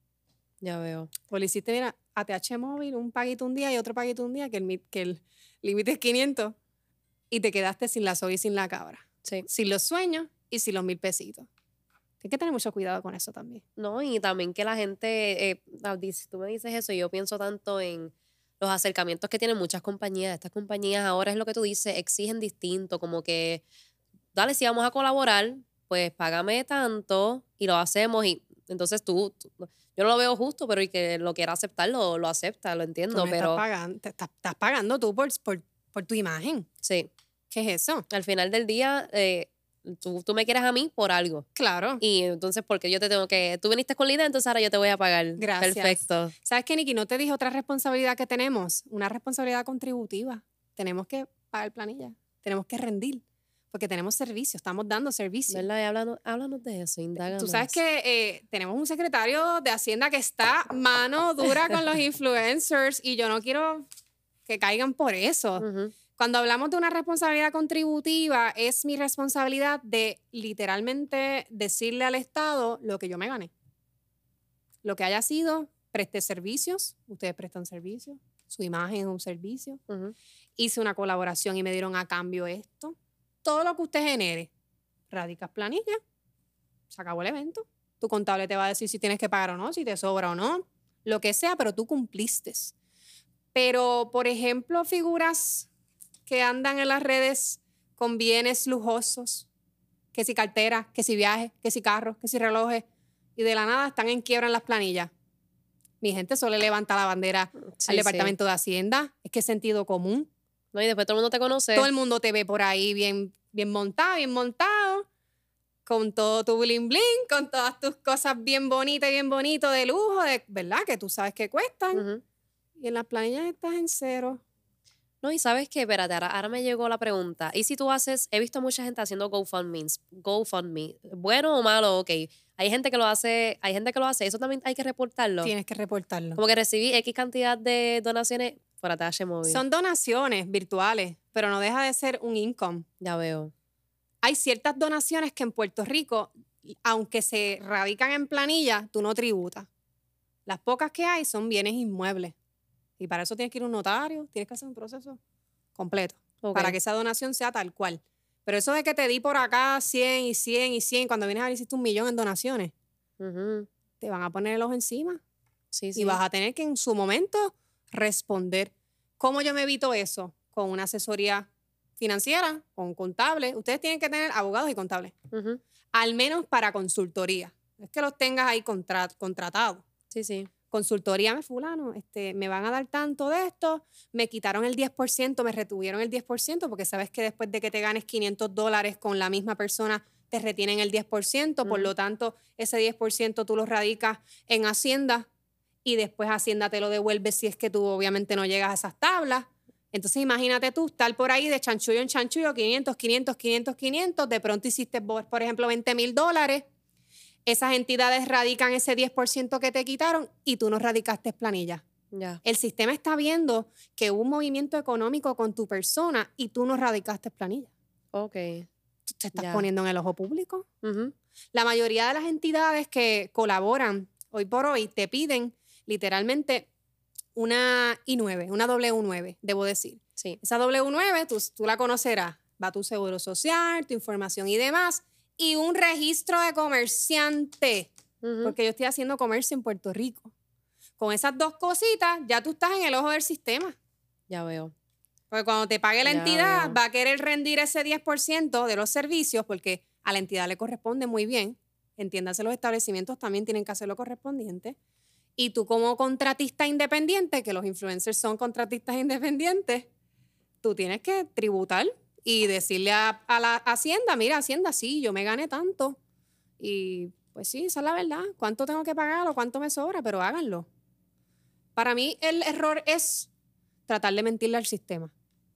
ya veo. O le hiciste, mira, A T H móvil, un paguito un día y otro paguito un día, que el, mi- que el límite es quinientos, y te quedaste sin la soga y sin la cabra. Sí. Sin los sueños y sin los mil pesitos. Hay que tener mucho cuidado con eso también. No, y también que la gente, eh, ah, dice- tú me dices eso, y yo pienso tanto en los acercamientos que tienen muchas compañías. Estas compañías ahora es lo que tú dices, exigen distinto, como que, dale, si vamos a colaborar, pues págame tanto y lo hacemos. Y entonces tú, tú- yo no lo veo justo, pero el que lo quiera aceptar, lo, lo acepta, lo Tú entiendo, me pero estás pagando, te estás, estás pagando tú por, por, por tu imagen. sí, ¿Qué es eso? al final del día, eh, tú, tú me quieres a mí por algo. Claro. Y entonces, porque yo te tengo que, tú viniste con la idea, entonces ahora yo te voy a pagar. Gracias. Perfecto. ¿Sabes qué, Nikki? No te dije otra responsabilidad que tenemos. Una responsabilidad contributiva. Tenemos que pagar planilla. Tenemos que rendir. Porque tenemos servicio. Estamos dando servicio. ¿Verdad? Y háblanos, háblanos de eso, indáganos. Tú sabes que eh, tenemos un secretario de Hacienda que está mano dura con los influencers y yo no quiero que caigan por eso. Ujú. Cuando hablamos de una responsabilidad contributiva, es mi responsabilidad de literalmente decirle al Estado lo que yo me gané. Lo que haya sido, presté servicios, ustedes prestan servicios, su imagen es un servicio, Ujú. hice una colaboración y me dieron a cambio esto. Todo lo que usted genere, radicas planilla, se acabó el evento. Tu contable te va a decir si tienes que pagar o no, si te sobra o no, lo que sea, pero tú cumpliste. Pero, por ejemplo, figuras que andan en las redes con bienes lujosos, que si carteras, que si viajes, que si carros, que si relojes, y de la nada están en quiebra en las planillas. Mi gente solo le levanta la bandera Sí, al sí. Departamento de Hacienda. Es que es sentido común. No, y después todo el mundo te conoce. Todo el mundo te ve por ahí bien, bien montado, bien montado, con todo tu bling bling, con todas tus cosas bien bonitas y bien bonito de lujo, de, ¿verdad? Que tú sabes que cuestan. Ujú. Y en las planillas estás en cero. No, y sabes qué, espérate, ahora, ahora me llegó la pregunta. ¿Y si tú haces, he visto mucha gente haciendo GoFundMe, GoFundMe, bueno o malo, ok. Hay gente que lo hace, hay gente que lo hace, eso también hay que reportarlo. Tienes que reportarlo. Como que recibí X cantidad de donaciones por A T H móvil. Son donaciones virtuales, pero no deja de ser un income. Ya veo. Hay ciertas donaciones que en Puerto Rico, aunque se radican en planilla, tú no tributas. Las pocas que hay son bienes inmuebles. Y para eso tienes que ir a un notario, tienes que hacer un proceso completo Ok. para que esa donación sea tal cual. Pero eso de que te di por acá cien y cien y cien, cuando vienes a ver hiciste un millón en donaciones, Ujú. te van a poner el ojo encima Sí, sí. y vas a tener que en su momento responder. ¿Cómo yo me evito eso? Con una asesoría financiera, con un contable. Ustedes tienen que tener abogados y contables, Ujú. al menos para consultoría. No es que los tengas ahí contra- contratados. Sí, sí. Consultoría, me fulano, este, me van a dar tanto de esto, me quitaron el diez por ciento, me retuvieron el diez por ciento, porque sabes que después de que te ganes quinientos dólares con la misma persona, te retienen el diez por ciento, por Ujú. lo tanto, ese diez por ciento tú lo radicas en Hacienda y después Hacienda te lo devuelve si es que tú obviamente no llegas a esas tablas. Entonces imagínate tú estar por ahí de chanchullo en chanchullo, quinientos, quinientos, quinientos, quinientos, de pronto hiciste, por ejemplo, veinte mil dólares. Esas entidades radican ese diez por ciento que te quitaron y tú no radicaste planilla. Ya. El sistema está viendo que hubo un movimiento económico con tu persona y tú no radicaste planilla. Ok. Tú te estás Ya. poniendo en el ojo público. Ujú. La mayoría de las entidades que colaboran hoy por hoy te piden literalmente una I nueve, una W nueve, debo decir. Sí. Esa W nueve, tú, tú la conocerás. Va tu seguro social, tu información y demás. Y un registro de comerciante. Uh-huh. Porque yo estoy haciendo comercio en Puerto Rico. Con esas dos cositas, ya tú estás en el ojo del sistema. Ya veo. Porque cuando te pague la Ya entidad, veo. va a querer rendir ese diez por ciento de los servicios, porque a la entidad le corresponde muy bien. Entiéndase, los establecimientos también tienen que hacer lo correspondiente. Y tú como contratista independiente, que los influencers son contratistas independientes, tú tienes que tributar y decirle a, a la Hacienda, mira, Hacienda, sí, yo me gané tanto. Y pues sí, esa es la verdad. ¿Cuánto tengo que pagar o cuánto me sobra? Pero háganlo. Para mí el error es tratar de mentirle al sistema.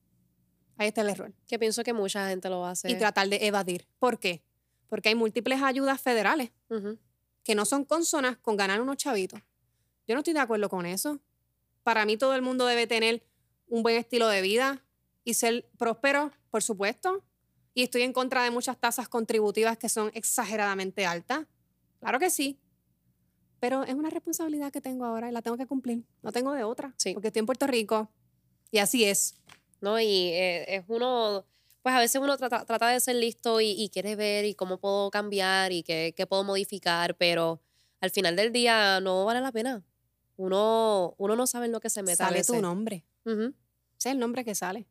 Ahí está el error. Que pienso que mucha gente lo hace. Y tratar de evadir. ¿Por qué? Porque hay múltiples ayudas federales Uh-huh. que no son consonas con ganar unos chavitos. Yo no estoy de acuerdo con eso. Para mí todo el mundo debe tener un buen estilo de vida y ser próspero, por supuesto. Y estoy en contra de muchas tasas contributivas que son exageradamente altas. Claro que sí. Pero es una responsabilidad que tengo ahora y la tengo que cumplir. No tengo de otra. Sí. Porque estoy en Puerto Rico y así es. ¿No? Y eh, es uno, pues a veces uno trata, trata de ser listo y, y quiere ver y cómo puedo cambiar y qué, qué puedo modificar, pero al final del día no vale la pena. Uno, uno no sabe en lo que se mete a Sale veces. tu nombre. Uh-huh. Ese es el nombre que sale.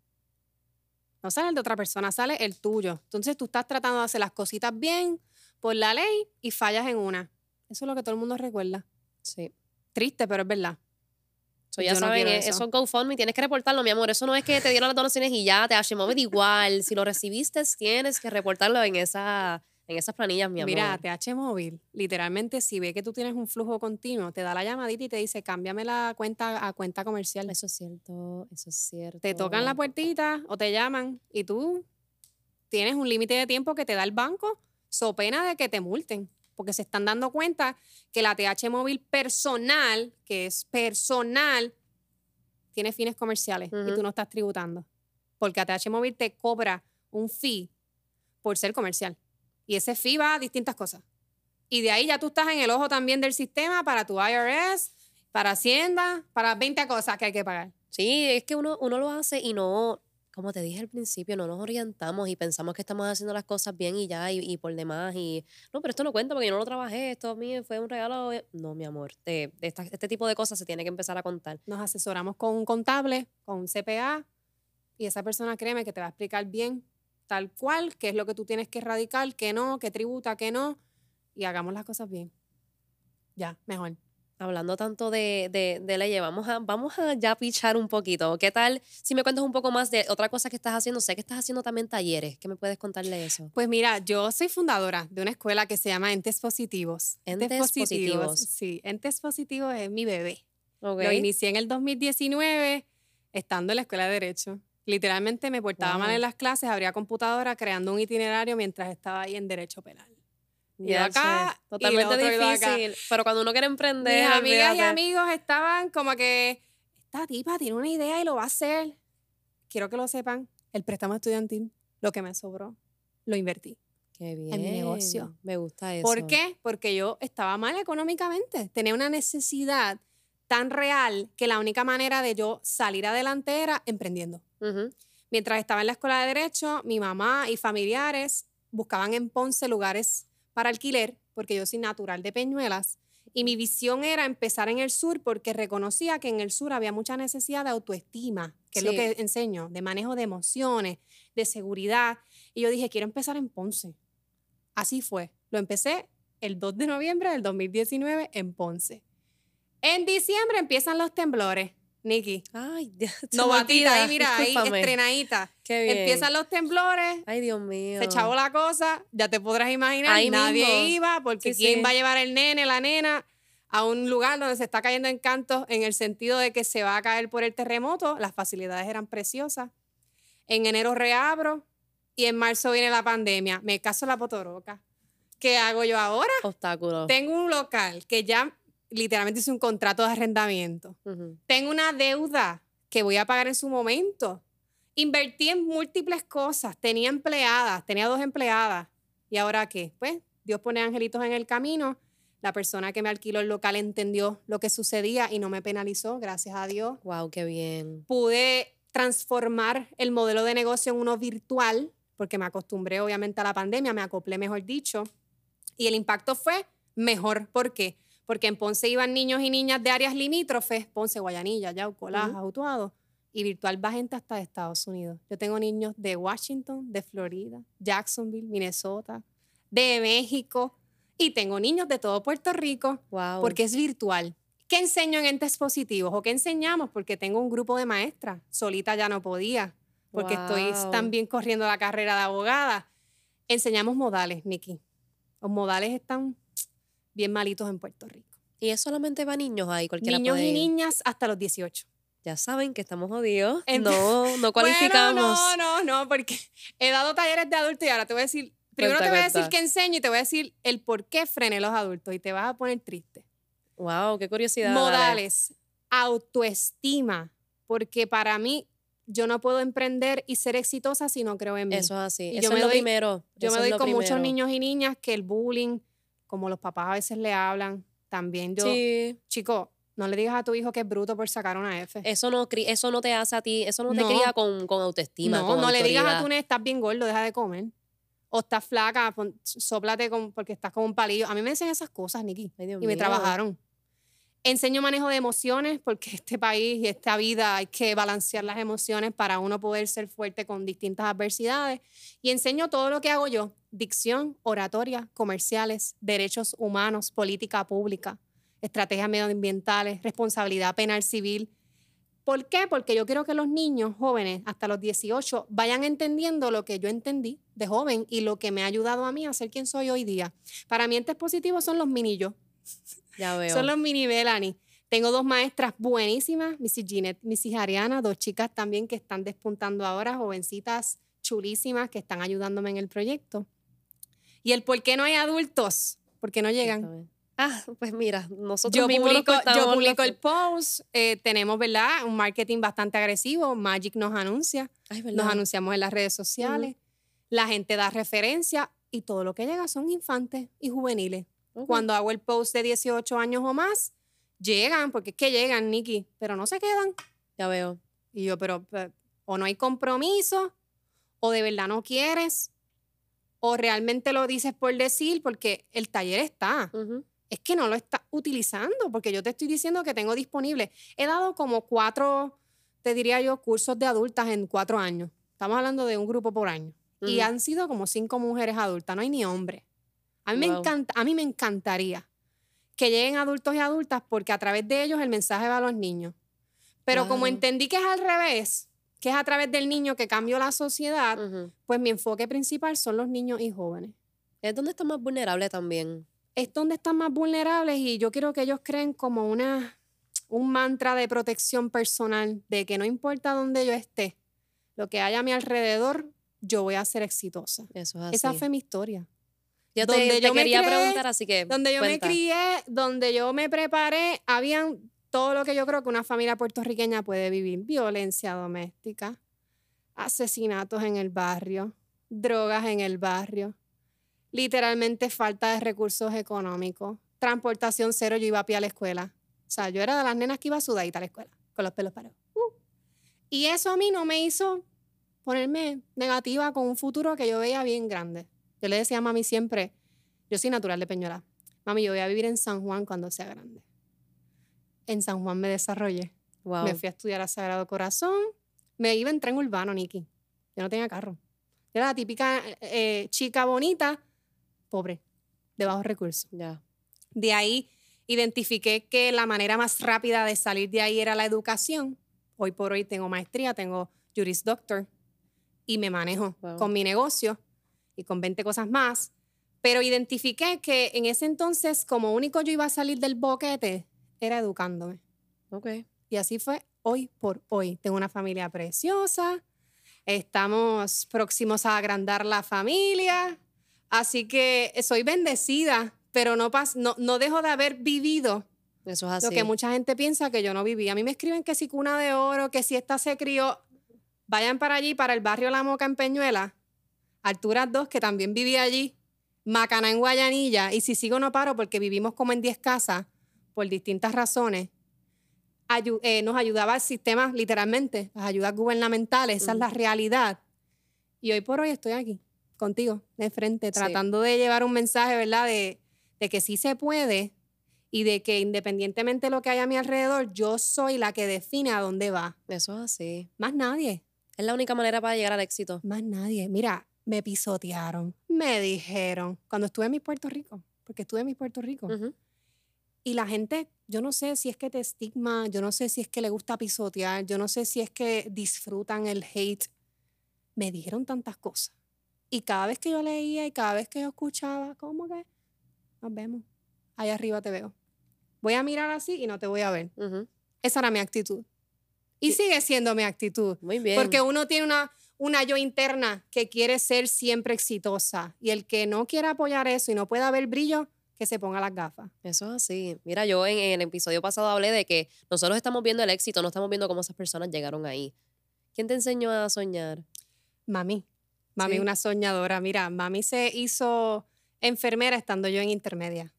No sale el de otra persona, sale el tuyo. Entonces tú estás tratando de hacer las cositas bien por la ley y fallas en una. Eso es lo que todo el mundo recuerda. Sí. Triste, pero es verdad. So, ya Yo no saben, quiero eh, eso. eso es GoFundMe, tienes que reportarlo, mi amor. Eso no es que te dieron las donaciones y ya, te H-Móvil igual. Si lo recibiste, tienes que reportarlo en, esa, en esas planillas, mi amor. Mira, T H Móvil, literalmente, si ve que tú tienes un flujo continuo, te da la llamadita y te dice, cámbiame la cuenta a cuenta comercial. Eso es cierto, eso es cierto. Te tocan la puertita o te llaman y tú tienes un límite de tiempo que te da el banco, so pena de que te multen. Porque se están dando cuenta que la T H Móvil personal, que es personal, tiene fines comerciales Uh-huh. y tú no estás tributando. Porque a T H Móvil te cobra un fee por ser comercial. Y ese fee va a distintas cosas. Y de ahí ya tú estás en el ojo también del sistema para tu I R S, para Hacienda, para veinte cosas que hay que pagar. Sí, es que uno, uno lo hace y no, como te dije al principio, no nos orientamos y pensamos que estamos haciendo las cosas bien y ya, y, y por demás. Y no, pero esto no cuenta porque yo no lo trabajé, esto a mí fue un regalo. No, mi amor, te- esta- este tipo de cosas se tiene que empezar a contar. Nos asesoramos con un contable, con un C P A, y esa persona, créeme, que te va a explicar bien, tal cual, qué es lo que tú tienes que erradicar, qué no, qué tributa, qué no, y hagamos las cosas bien. Ya, mejor. Hablando tanto de, de, de leyes, vamos a, vamos a ya pichar un poquito. ¿Qué tal si me cuentas un poco más de otra cosa que estás haciendo? Sé que estás haciendo también talleres. ¿Qué me puedes contar de eso? Pues mira, yo soy fundadora de una escuela que se llama Entes Positivos. Entes Positivos. Sí, Entes Positivos es mi bebé. Ok. Lo inicié en el dos mil diecinueve, estando en la escuela de Derecho. Literalmente me portaba Wow. mal en las clases, abría computadora creando un itinerario mientras estaba ahí en Derecho Penal. Y Ya acá, sé, totalmente y lo otro iba acá. difícil. Pero cuando uno quiere emprender, Mis amigas y olvídate. amigos estaban como que, esta tipa tiene una idea y lo va a hacer. Quiero que lo sepan, el préstamo estudiantil, lo que me sobró, lo invertí. Qué bien. en mi negocio. Me gusta eso. ¿Por qué? Porque yo estaba mal económicamente. Tenía una necesidad tan real que la única manera de yo salir adelante era emprendiendo. Ujú. Mientras estaba en la escuela de Derecho, mi mamá y familiares buscaban en Ponce lugares para alquiler, porque yo soy natural de Peñuelas, y mi visión era empezar en el sur porque reconocía que en el sur había mucha necesidad de autoestima, que es lo Sí. que enseño, de manejo de emociones, de seguridad. Y yo dije, quiero empezar en Ponce. Así fue. Lo empecé el dos de noviembre del dos mil diecinueve en Ponce. En diciembre empiezan los temblores, Nikki. Ay, ya se me Novatita, olvida. ahí mira, ahí Discúlpame. estrenadita. Qué bien. Empiezan los temblores, Ay, Dios mío. se chavó la cosa, ya te podrás imaginar, Ahí nadie mismo. iba, porque Sí, ¿quién sí. va a llevar el nene, la nena, a un lugar donde se está cayendo en cantos en el sentido de que se va a caer por el terremoto? Las facilidades eran preciosas. En enero reabro y en marzo viene la pandemia. Me caso la potoroca. ¿Qué hago yo ahora? Obstáculos. Tengo un local que ya literalmente hice un contrato de arrendamiento. Ujú. Tengo una deuda que voy a pagar en su momento. Invertí en múltiples cosas. Tenía empleadas, tenía dos empleadas. ¿Y ahora qué? Pues Dios pone angelitos en el camino. La persona que me alquiló el local entendió lo que sucedía y no me penalizó, gracias a Dios. Wow, qué bien. Pude transformar el modelo de negocio en uno virtual, porque me acostumbré obviamente a la pandemia, me acoplé, mejor dicho, y el impacto fue mejor. ¿Por qué? Porque en Ponce iban niños y niñas de áreas limítrofes, Ponce, Guayanilla, Yauco, Lajas, Uh-huh. Utuado, y virtual va gente hasta de Estados Unidos. Yo tengo niños de Washington, de Florida, Jacksonville, Minnesota, de México, y tengo niños de todo Puerto Rico, Wow. porque es virtual. ¿Qué enseño en entes positivos? ¿O qué enseñamos? Porque tengo un grupo de maestras. Solita ya no podía, porque Wow. estoy también corriendo la carrera de abogada. Enseñamos modales, Nikki. Los modales están bien malitos en Puerto Rico. ¿Y es solamente para niños ahí? Cualquiera Niños puede y ir. niñas hasta los dieciocho. Ya saben que estamos jodidos. Ent- No, no cualificamos. Bueno, no, no, no, porque he dado talleres de adultos y ahora te voy a decir, primero Cuenta, te voy a cuenta. decir qué enseño y te voy a decir el por qué frené los adultos y te vas a poner triste. Wow, qué curiosidad. dale. Modales, autoestima, porque para mí yo no puedo emprender y ser exitosa si no creo en mí. Eso es así. Y Eso yo es me lo doy- primero. Yo Eso me es doy lo con muchos primero. niños y niñas que el bullying, como los papás a veces le hablan, también yo, Sí. chico, no le digas a tu hijo que es bruto por sacar una F. Eso no, cri- eso no te hace a ti, eso no te No. cría con, con autoestima, no, con no le digas a autoridad. tu nene, estás bien gordo, deja de comer. O estás flaca, pon- sóplate con, porque estás con un palillo. A mí me enseñan esas cosas, Nikki, Ay, Dios y me mío. trabajaron. Enseño manejo de emociones, porque este país y esta vida hay que balancear las emociones para uno poder ser fuerte con distintas adversidades. Y enseño todo lo que hago yo: dicción, oratoria, comerciales, derechos humanos, política pública, estrategias medioambientales, responsabilidad penal civil. ¿Por qué? Porque yo quiero que los niños jóvenes hasta los dieciocho vayan entendiendo lo que yo entendí de joven y lo que me ha ayudado a mí a ser quien soy hoy día. Para mí, entes positivos son los mini yo. Ya veo. Son los mini Melanie. Tengo dos maestras buenísimas, missus Ginette, missus Ariana, dos chicas también que están despuntando ahora, jovencitas chulísimas que están ayudándome en el proyecto. Y el por qué no hay adultos, porque no llegan. Cuéntame. Ah, pues mira, nosotros Yo mismos nos publico, yo cortamos publico los- el post, eh, tenemos, ¿verdad?, un marketing bastante agresivo. Magic nos anuncia, Ay, ¿verdad? nos anunciamos en las redes sociales, la gente da referencia y todo lo que llega son infantes y juveniles. Ok. Cuando hago el post de dieciocho años o más, llegan, porque es que llegan, Nikki, pero no se quedan. Ya veo. Y yo, pero, pero o no hay compromiso, o de verdad no quieres, o realmente lo dices por decir, porque el taller está. Ujú. Es que no lo está utilizando, porque yo te estoy diciendo que tengo disponible. He dado como cuatro, te diría yo, cursos de adultas en cuatro años. Estamos hablando de un grupo por año. Y Ujú. han sido como cinco mujeres adultas, no hay ni hombre. A mí, me Wow. encanta, a mí me encantaría que lleguen adultos y adultas, porque a través de ellos el mensaje va a los niños. Pero como Claro. entendí que es al revés, que es a través del niño que cambió la sociedad, Ujú. pues mi enfoque principal son los niños y jóvenes. Es donde está más vulnerable también. Es donde están más vulnerables y yo quiero que ellos creen como una, un mantra de protección personal, de que no importa dónde yo esté, lo que haya a mi alrededor, yo voy a ser exitosa. Eso es así. Esa fue mi historia. Yo te, donde te yo me quería crié, preguntar, así que Donde yo cuenta. me crié, donde yo me preparé, habían todo lo que yo creo que una familia puertorriqueña puede vivir: violencia doméstica, asesinatos en el barrio, drogas en el barrio, literalmente falta de recursos económicos, transportación cero. Yo iba a pie a la escuela. O sea, yo era de las nenas que iba sudadita a la escuela, con los pelos parados. Uh. Y eso a mí no me hizo ponerme negativa con un futuro que yo veía bien grande. Yo le decía a mami siempre, yo soy natural de Peñuela, mami, yo voy a vivir en San Juan cuando sea grande. En San Juan me desarrollé. Wow. Me fui a estudiar a Sagrado Corazón. Me iba en tren urbano, Nikki. Yo no tenía carro. Yo era la típica eh, chica bonita, pobre, de bajos recursos. Ya. De ahí identifiqué que la manera más rápida de salir de ahí era la educación. Hoy por hoy tengo maestría, tengo Juris Doctor y me manejo Wow. con mi negocio y con veinte cosas más. Pero identifiqué que en ese entonces, como único yo iba a salir del boquete, era educándome. Ok. Y así fue hoy por hoy. Tengo una familia preciosa, estamos próximos a agrandar la familia, así que soy bendecida, pero no, pas no, no dejo de haber vivido Eso es así. lo que mucha gente piensa que yo no viví. A mí me escriben que si cuna de oro, que si esta se crió. Vayan para allí, para el barrio La Moca en Peñuela, Alturas dos, que también viví allí. Macaná en Guayanilla, y si sigo no paro porque vivimos como en diez casas, por distintas razones, ayu eh, nos ayudaba el sistema, literalmente, las ayudas gubernamentales, esa uh-huh. es la realidad. Y hoy por hoy estoy aquí, contigo, de frente, sí. tratando de llevar un mensaje, ¿verdad?, de, de que sí se puede y de que independientemente de lo que haya a mi alrededor, yo soy la que define a dónde va. Eso es así. Más nadie. Es la única manera para llegar al éxito. Más nadie. Mira, me pisotearon, me dijeron, cuando estuve en mi Puerto Rico, porque estuve en mi Puerto Rico, uh-huh. y la gente, yo no sé si es que te estigma, yo no sé si es que le gusta pisotear, yo no sé si es que disfrutan el hate. Me dijeron tantas cosas. Y cada vez que yo leía y cada vez que yo escuchaba, ¿cómo que? Nos vemos. Allá arriba te veo. Voy a mirar así y no te voy a ver. Uh-huh. Esa era mi actitud. Y sí. sigue siendo mi actitud. Muy bien. Porque uno tiene una, una yo interna que quiere ser siempre exitosa. Y el que no quiera apoyar eso y no pueda ver brillo, que se ponga las gafas. Eso es así. Mira, yo en, en el episodio pasado hablé de que nosotros estamos viendo el éxito, no estamos viendo cómo esas personas llegaron ahí. ¿Quién te enseñó a soñar? Mami. Mami, ¿sí? Una soñadora. Mira, mami se hizo enfermera estando yo en intermedia.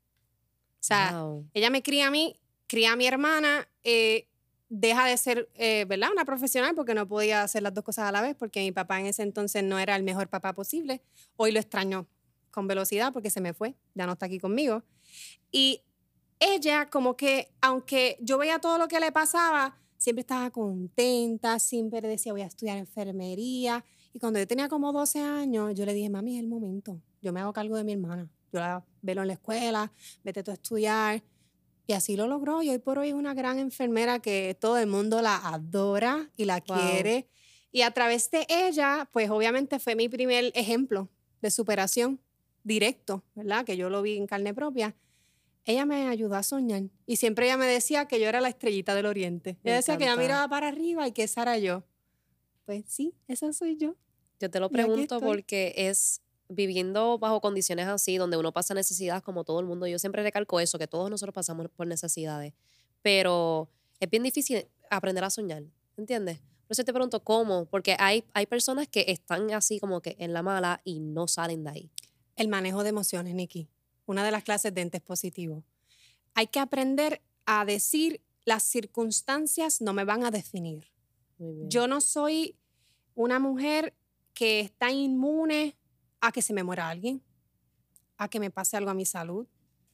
O sea, wow. ella me cría a mí, cría a mi hermana, eh, deja de ser, eh, ¿verdad?, una profesional porque no podía hacer las dos cosas a la vez porque mi papá en ese entonces no era el mejor papá posible. Hoy lo extraño con velocidad porque se me fue, ya no está aquí conmigo. Y ella como que, aunque yo veía todo lo que le pasaba, siempre estaba contenta, siempre decía voy a estudiar enfermería. Y cuando yo tenía como doce años, yo le dije, mami, es el momento. Yo me hago cargo de mi hermana. Yo la velo en la escuela, vete tú a estudiar. Y así lo logró. Y hoy por hoy es una gran enfermera que todo el mundo la adora y la wow. quiere. Y a través de ella, pues obviamente fue mi primer ejemplo de superación directo, ¿verdad? Que yo lo vi en carne propia. Ella me ayudó a soñar. Y siempre ella me decía que yo era la estrellita del oriente. Ella decía que ella miraba para arriba y que esa era yo. Pues sí, esa soy yo. Yo te lo pregunto porque es viviendo bajo condiciones así, donde uno pasa necesidades como todo el mundo. Yo siempre recalco eso, que todos nosotros pasamos por necesidades. Pero es bien difícil aprender a soñar, ¿entiendes? Por eso te pregunto cómo, porque hay, hay personas que están así como que en la mala y no salen de ahí. El manejo de emociones, Nikki. Una de las clases de entes positivos. Hay que aprender a decir, las circunstancias no me van a definir. Muy bien. Yo no soy una mujer que está inmune a que se me muera alguien, a que me pase algo a mi salud,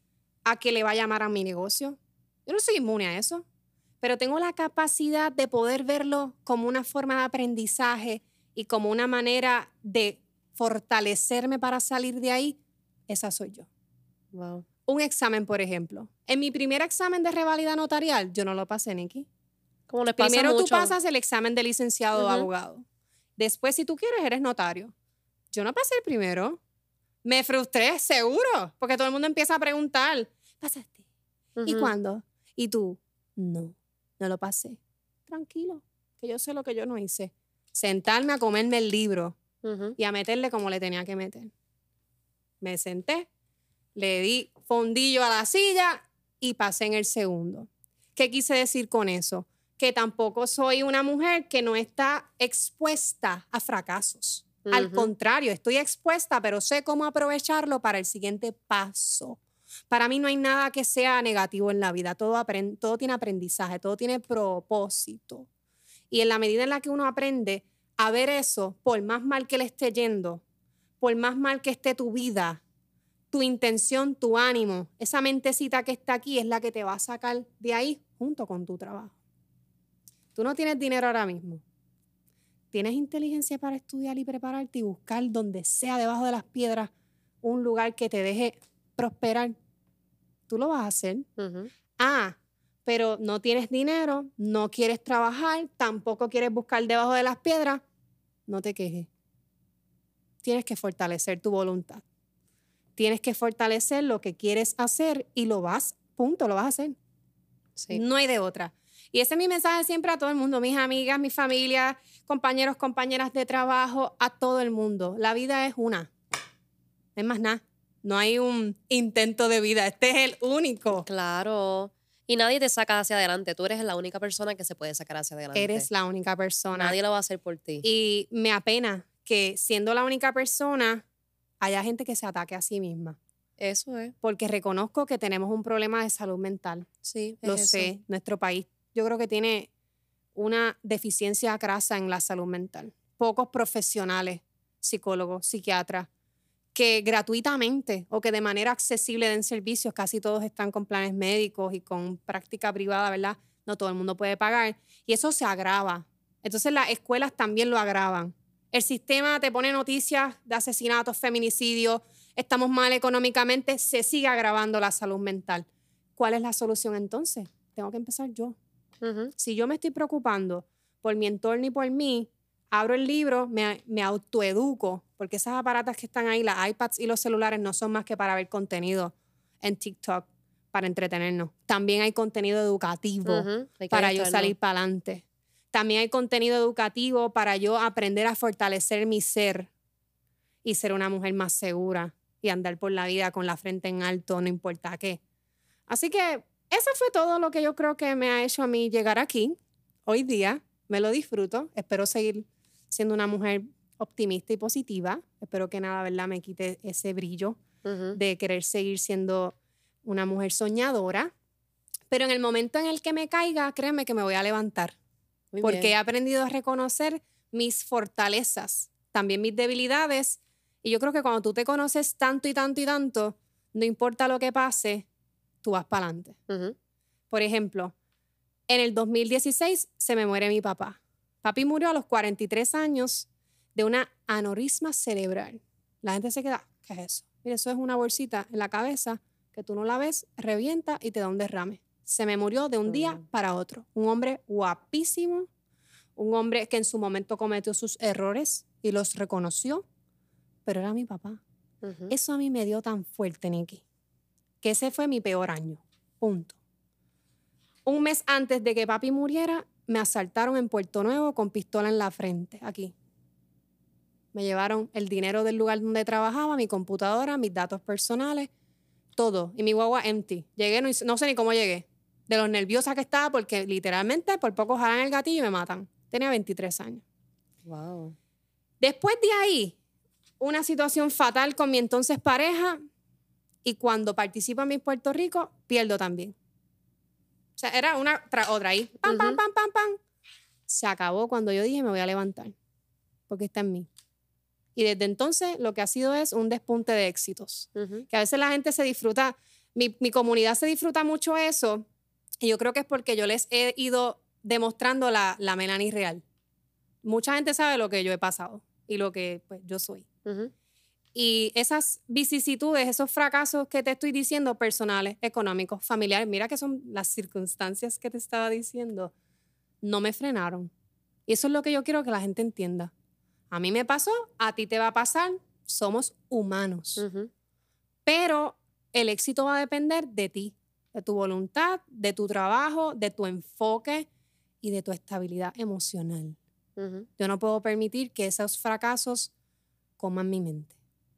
a que le vaya a llamar a mi negocio. Yo no soy inmune a eso, pero tengo la capacidad de poder verlo como una forma de aprendizaje y como una manera de fortalecerme para salir de ahí. Esa soy yo. Wow. Un examen, por ejemplo. En mi primer examen de revalida notarial, yo no lo pasé, Nikki. Como les pasa Primero mucho. tú pasas el examen de licenciado uh-huh. o abogado. Después, si tú quieres, eres notario. Yo no pasé el primero. Me frustré, seguro, porque todo el mundo empieza a preguntar, ¿pasaste? Uh-huh. ¿Y cuándo? ¿Y tú? No, no lo pasé. Tranquilo, que yo sé lo que yo no hice. Sentarme a comerme el libro uh-huh. y a meterle como le tenía que meter. Me senté, le di fondillo a la silla y pasé en el segundo. ¿Qué quise decir con eso? Que tampoco soy una mujer que no está expuesta a fracasos. Uh-huh. Al contrario, estoy expuesta, pero sé cómo aprovecharlo para el siguiente paso. Para mí no hay nada que sea negativo en la vida. Todo, aprend- todo tiene aprendizaje, todo tiene propósito. Y en la medida en la que uno aprende a ver eso, por más mal que le esté yendo, por más mal que esté tu vida, tu intención, tu ánimo, esa mentecita que está aquí es la que te va a sacar de ahí junto con tu trabajo. Tú no tienes dinero ahora mismo. Tienes inteligencia para estudiar y prepararte y buscar donde sea debajo de las piedras un lugar que te deje prosperar. Tú lo vas a hacer. Uh-huh. Ah, pero no tienes dinero, no quieres trabajar, tampoco quieres buscar debajo de las piedras. No te quejes. Tienes que fortalecer tu voluntad. Tienes que fortalecer lo que quieres hacer y lo vas, punto, lo vas a hacer. Sí. No hay de otra. Y ese es mi mensaje siempre a todo el mundo, mis amigas, mi familia, compañeros, compañeras de trabajo, a todo el mundo. La vida es una. No es más nada. No hay un intento de vida. Este es el único. Claro. Y nadie te saca hacia adelante. Tú eres la única persona que se puede sacar hacia adelante. Eres la única persona. Nadie lo va a hacer por ti. Y me apena que siendo la única persona haya gente que se ataque a sí misma. Eso es. Porque reconozco que tenemos un problema de salud mental. Sí, Lo es sé. eso. Nuestro país yo creo que tiene una deficiencia crasa en la salud mental. Pocos profesionales, psicólogos, psiquiatras, que gratuitamente o que de manera accesible den servicios, casi todos están con planes médicos y con práctica privada, ¿verdad? No todo el mundo puede pagar. Y eso se agrava. Entonces las escuelas también lo agravan. El sistema te pone noticias de asesinatos, feminicidios, estamos mal económicamente, se sigue agravando la salud mental. ¿Cuál es la solución entonces? Tengo que empezar yo. Uh-huh. Si yo me estoy preocupando por mi entorno y por mí, abro el libro, me, me autoeduco, porque esas aparatas que están ahí, las iPads y los celulares, no son más que para ver contenido en TikTok, para entretenernos. También hay contenido educativo Uh-huh. para yo salir para adelante. También hay contenido educativo para yo aprender a fortalecer mi ser y ser una mujer más segura y andar por la vida con la frente en alto, no importa qué. Así que eso fue todo lo que yo creo que me ha hecho a mí llegar aquí hoy día. Me lo disfruto. Espero seguir siendo una mujer optimista y positiva. Espero que nada, ¿verdad?, me quite ese brillo uh-huh. de querer seguir siendo una mujer soñadora. Pero en el momento en el que me caiga, créeme que me voy a levantar. Muy porque bien. he aprendido a reconocer mis fortalezas, también mis debilidades. Y yo creo que cuando tú te conoces tanto y tanto y tanto, no importa lo que pase, tú vas para adelante. Uh-huh. Por ejemplo, en el dos mil dieciséis se me muere mi papá. Papi murió a los cuarenta y tres años de una aneurisma cerebral. La gente se queda, ¿qué es eso? Mira, eso es una bolsita en la cabeza que tú no la ves, revienta y te da un derrame. Se me murió de un día Uh-huh. para otro. Un hombre guapísimo, un hombre que en su momento cometió sus errores y los reconoció, pero era mi papá. Uh-huh. Eso a mí me dio tan fuerte, Nikki, que ese fue mi peor año. Punto. Un mes antes de que papi muriera, me asaltaron en Puerto Nuevo con pistola en la frente, aquí. Me llevaron el dinero del lugar donde trabajaba, mi computadora, mis datos personales, todo. Y mi guagua empty. Llegué, no, no sé ni cómo llegué. De lo nerviosa que estaba, porque literalmente por poco jalan el gatillo y me matan. Tenía veintitrés años. Wow. Después de ahí, una situación fatal con mi entonces pareja, y cuando participo en Miss Puerto Rico, pierdo también. O sea, era una tras otra ahí. Pam, Uh-huh. pam, pam, pam, pam. Se acabó cuando yo dije, me voy a levantar, porque está en mí. Y desde entonces lo que ha sido es un despunte de éxitos. Uh-huh. Que a veces la gente se disfruta, mi, mi comunidad se disfruta mucho eso, y yo creo que es porque yo les he ido demostrando la, la Melanie real. Mucha gente sabe lo que yo he pasado y lo que pues, yo soy. Uh-huh. Y esas vicisitudes, esos fracasos que te estoy diciendo, personales, económicos, familiares, mira que son las circunstancias que te estaba diciendo, no me frenaron. Y eso es lo que yo quiero que la gente entienda. A mí me pasó, a ti te va a pasar, somos humanos. Uh-huh. Pero el éxito va a depender de ti, de tu voluntad, de tu trabajo, de tu enfoque y de tu estabilidad emocional. Uh-huh. Yo no puedo permitir que esos fracasos coman mi mente.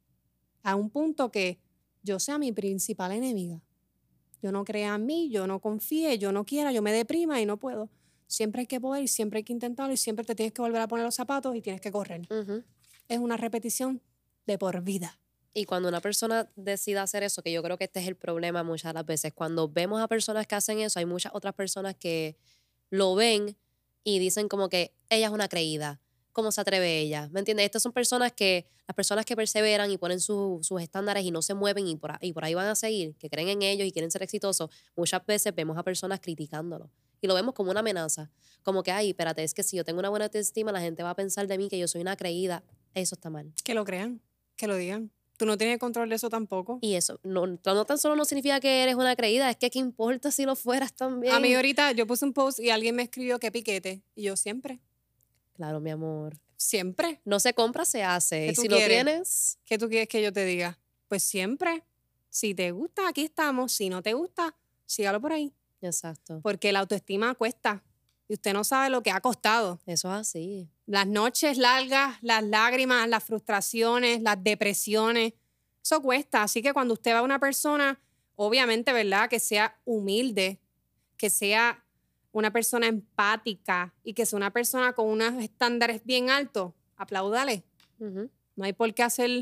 A un punto que yo sea mi principal enemiga. Yo no crea en mí, yo no confíe, yo no quiera, yo me deprima y no puedo. Siempre hay que poder y siempre hay que intentarlo y siempre te tienes que volver a poner los zapatos y tienes que correr. Uh-huh. Es una repetición de por vida. Y cuando una persona decida hacer eso, que yo creo que este es el problema muchas de las veces, cuando vemos a personas que hacen eso, hay muchas otras personas que lo ven y dicen como que ella es una creída. ¿Cómo se atreve ella? ¿Me entiendes? Estas son personas que, las personas que perseveran y ponen su, sus estándares y no se mueven y por, y por ahí van a seguir, que creen en ellos y quieren ser exitosos, muchas veces vemos a personas criticándolo. Y lo vemos como una amenaza. Como que, ay, espérate, es que si yo tengo una buena autoestima, la gente va a pensar de mí que yo soy una creída. Eso está mal. Que lo crean, que lo digan. Tú no tienes control de eso tampoco. Y eso, no, no tan solo no significa que eres una creída, es que qué importa si lo fueras también. A mí ahorita yo puse un post y alguien me escribió que piquete. Y yo siempre, Claro, mi amor. siempre. No se compra, se hace. ¿Qué Y tú si lo quieres? tienes, ¿Qué tú quieres que yo te diga? Pues siempre. Si te gusta, aquí estamos. Si no te gusta, sígalo por ahí. exacto. Porque la autoestima cuesta. Y usted no sabe lo que ha costado. Eso es así. Las noches largas, las lágrimas, las frustraciones, las depresiones. Eso cuesta. Así que cuando usted va a una persona, obviamente, ¿verdad? Que sea humilde, que sea una persona empática y que sea una persona con unos estándares bien altos, apláudale. Uh-huh. No hay por qué hacer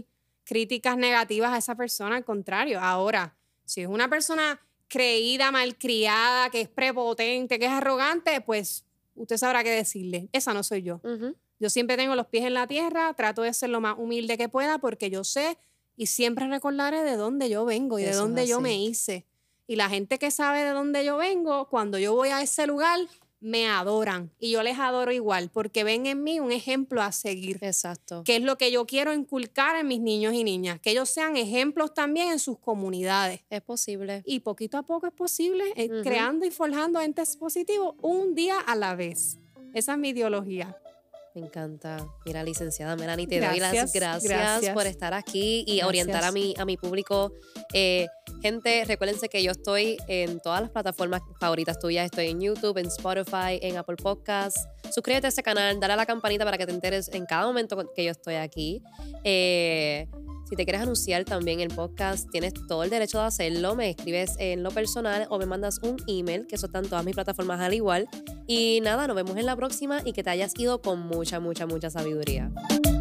críticas negativas a esa persona, al contrario. Ahora, si es una persona creída, malcriada, que es prepotente, que es arrogante, pues usted sabrá qué decirle. Esa no soy yo. Uh-huh. Yo siempre tengo los pies en la tierra, trato de ser lo más humilde que pueda porque yo sé y siempre recordaré de dónde yo vengo y Eso de es dónde yo así. me hice. Y la gente que sabe de dónde yo vengo, cuando yo voy a ese lugar, me adoran. Y yo les adoro igual porque ven en mí un ejemplo a seguir. Exacto. Que es lo que yo quiero inculcar en mis niños y niñas. Que ellos sean ejemplos también en sus comunidades. Es posible. Y poquito a poco es posible, eh, Uh-huh. creando y forjando entes positivos un día a la vez. Esa es mi ideología. Me encanta. Mira, licenciada Melanie, te doy las Gracias, gracias, gracias. por estar aquí y Gracias. orientar a mi, a mi público. Eh, gente, recuérdense que yo estoy en todas las plataformas favoritas tuyas. Estoy en YouTube, en Spotify, en Apple Podcasts. Suscríbete a este canal, dale a la campanita para que te enteres en cada momento que yo estoy aquí. Eh, si te quieres anunciar también el podcast, tienes todo el derecho de hacerlo. Me escribes en lo personal o me mandas un email, que eso está en todas mis plataformas al igual. Y nada, nos vemos en la próxima y que te hayas ido con mucha, mucha, mucha sabiduría.